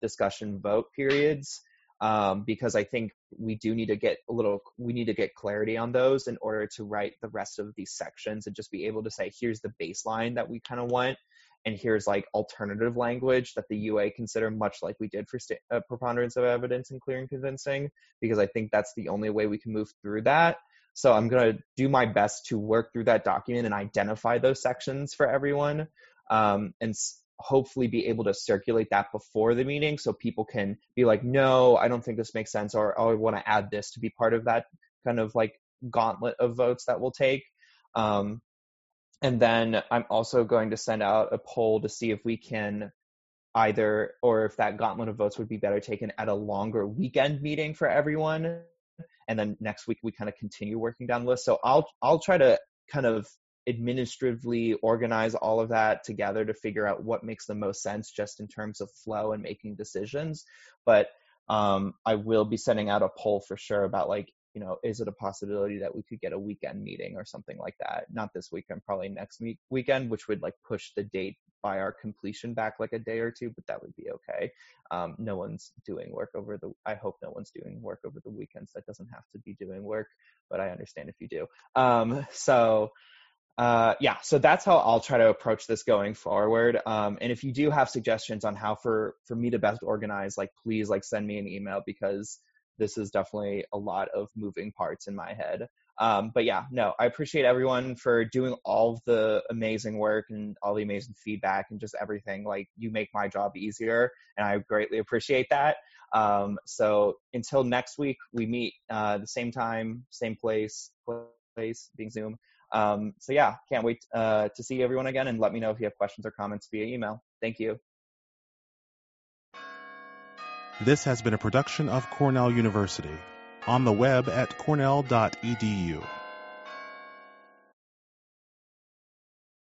periods. Because I think we do need to get clarity on those in order to write the rest of these sections and just be able to say, here's the baseline that we kind of want. And here's like alternative language that the UA consider, much like we did for preponderance of evidence and clear and convincing, because I think that's the only way we can move through that. So I'm going to do my best to work through that document and identify those sections for everyone, and hopefully be able to circulate that before the meeting so people can be like, no, I don't think this makes sense, or oh, I want to add this to be part of that kind of like gauntlet of votes that we'll take. And then I'm also going to send out a poll to see if we can either, or if that gauntlet of votes would be better taken at a longer weekend meeting for everyone. And then next week we kind of continue working down the list. So I'll try to kind of administratively organize all of that together to figure out what makes the most sense just in terms of flow and making decisions. But I will be sending out a poll for sure about like, you know, is it a possibility that we could get a weekend meeting or something like that? Not this weekend, probably next weekend, which would like push the date by our completion back like a day or two, but that would be okay. No one's doing work I hope no one's doing work over the weekends. That doesn't have to be doing work, but I understand if you do. So that's how I'll try to approach this going forward. And if you do have suggestions on how for me to best organize, like please like send me an email because this is definitely a lot of moving parts in my head. But yeah, no, I appreciate everyone for doing all of the amazing work and all the amazing feedback and just everything. Like you make my job easier and I greatly appreciate that. So until next week, we meet the same time, same place being Zoom. So yeah, can't wait to see everyone again, and let me know if you have questions or comments via email. Thank you. This has been a production of Cornell University, on the web at cornell.edu.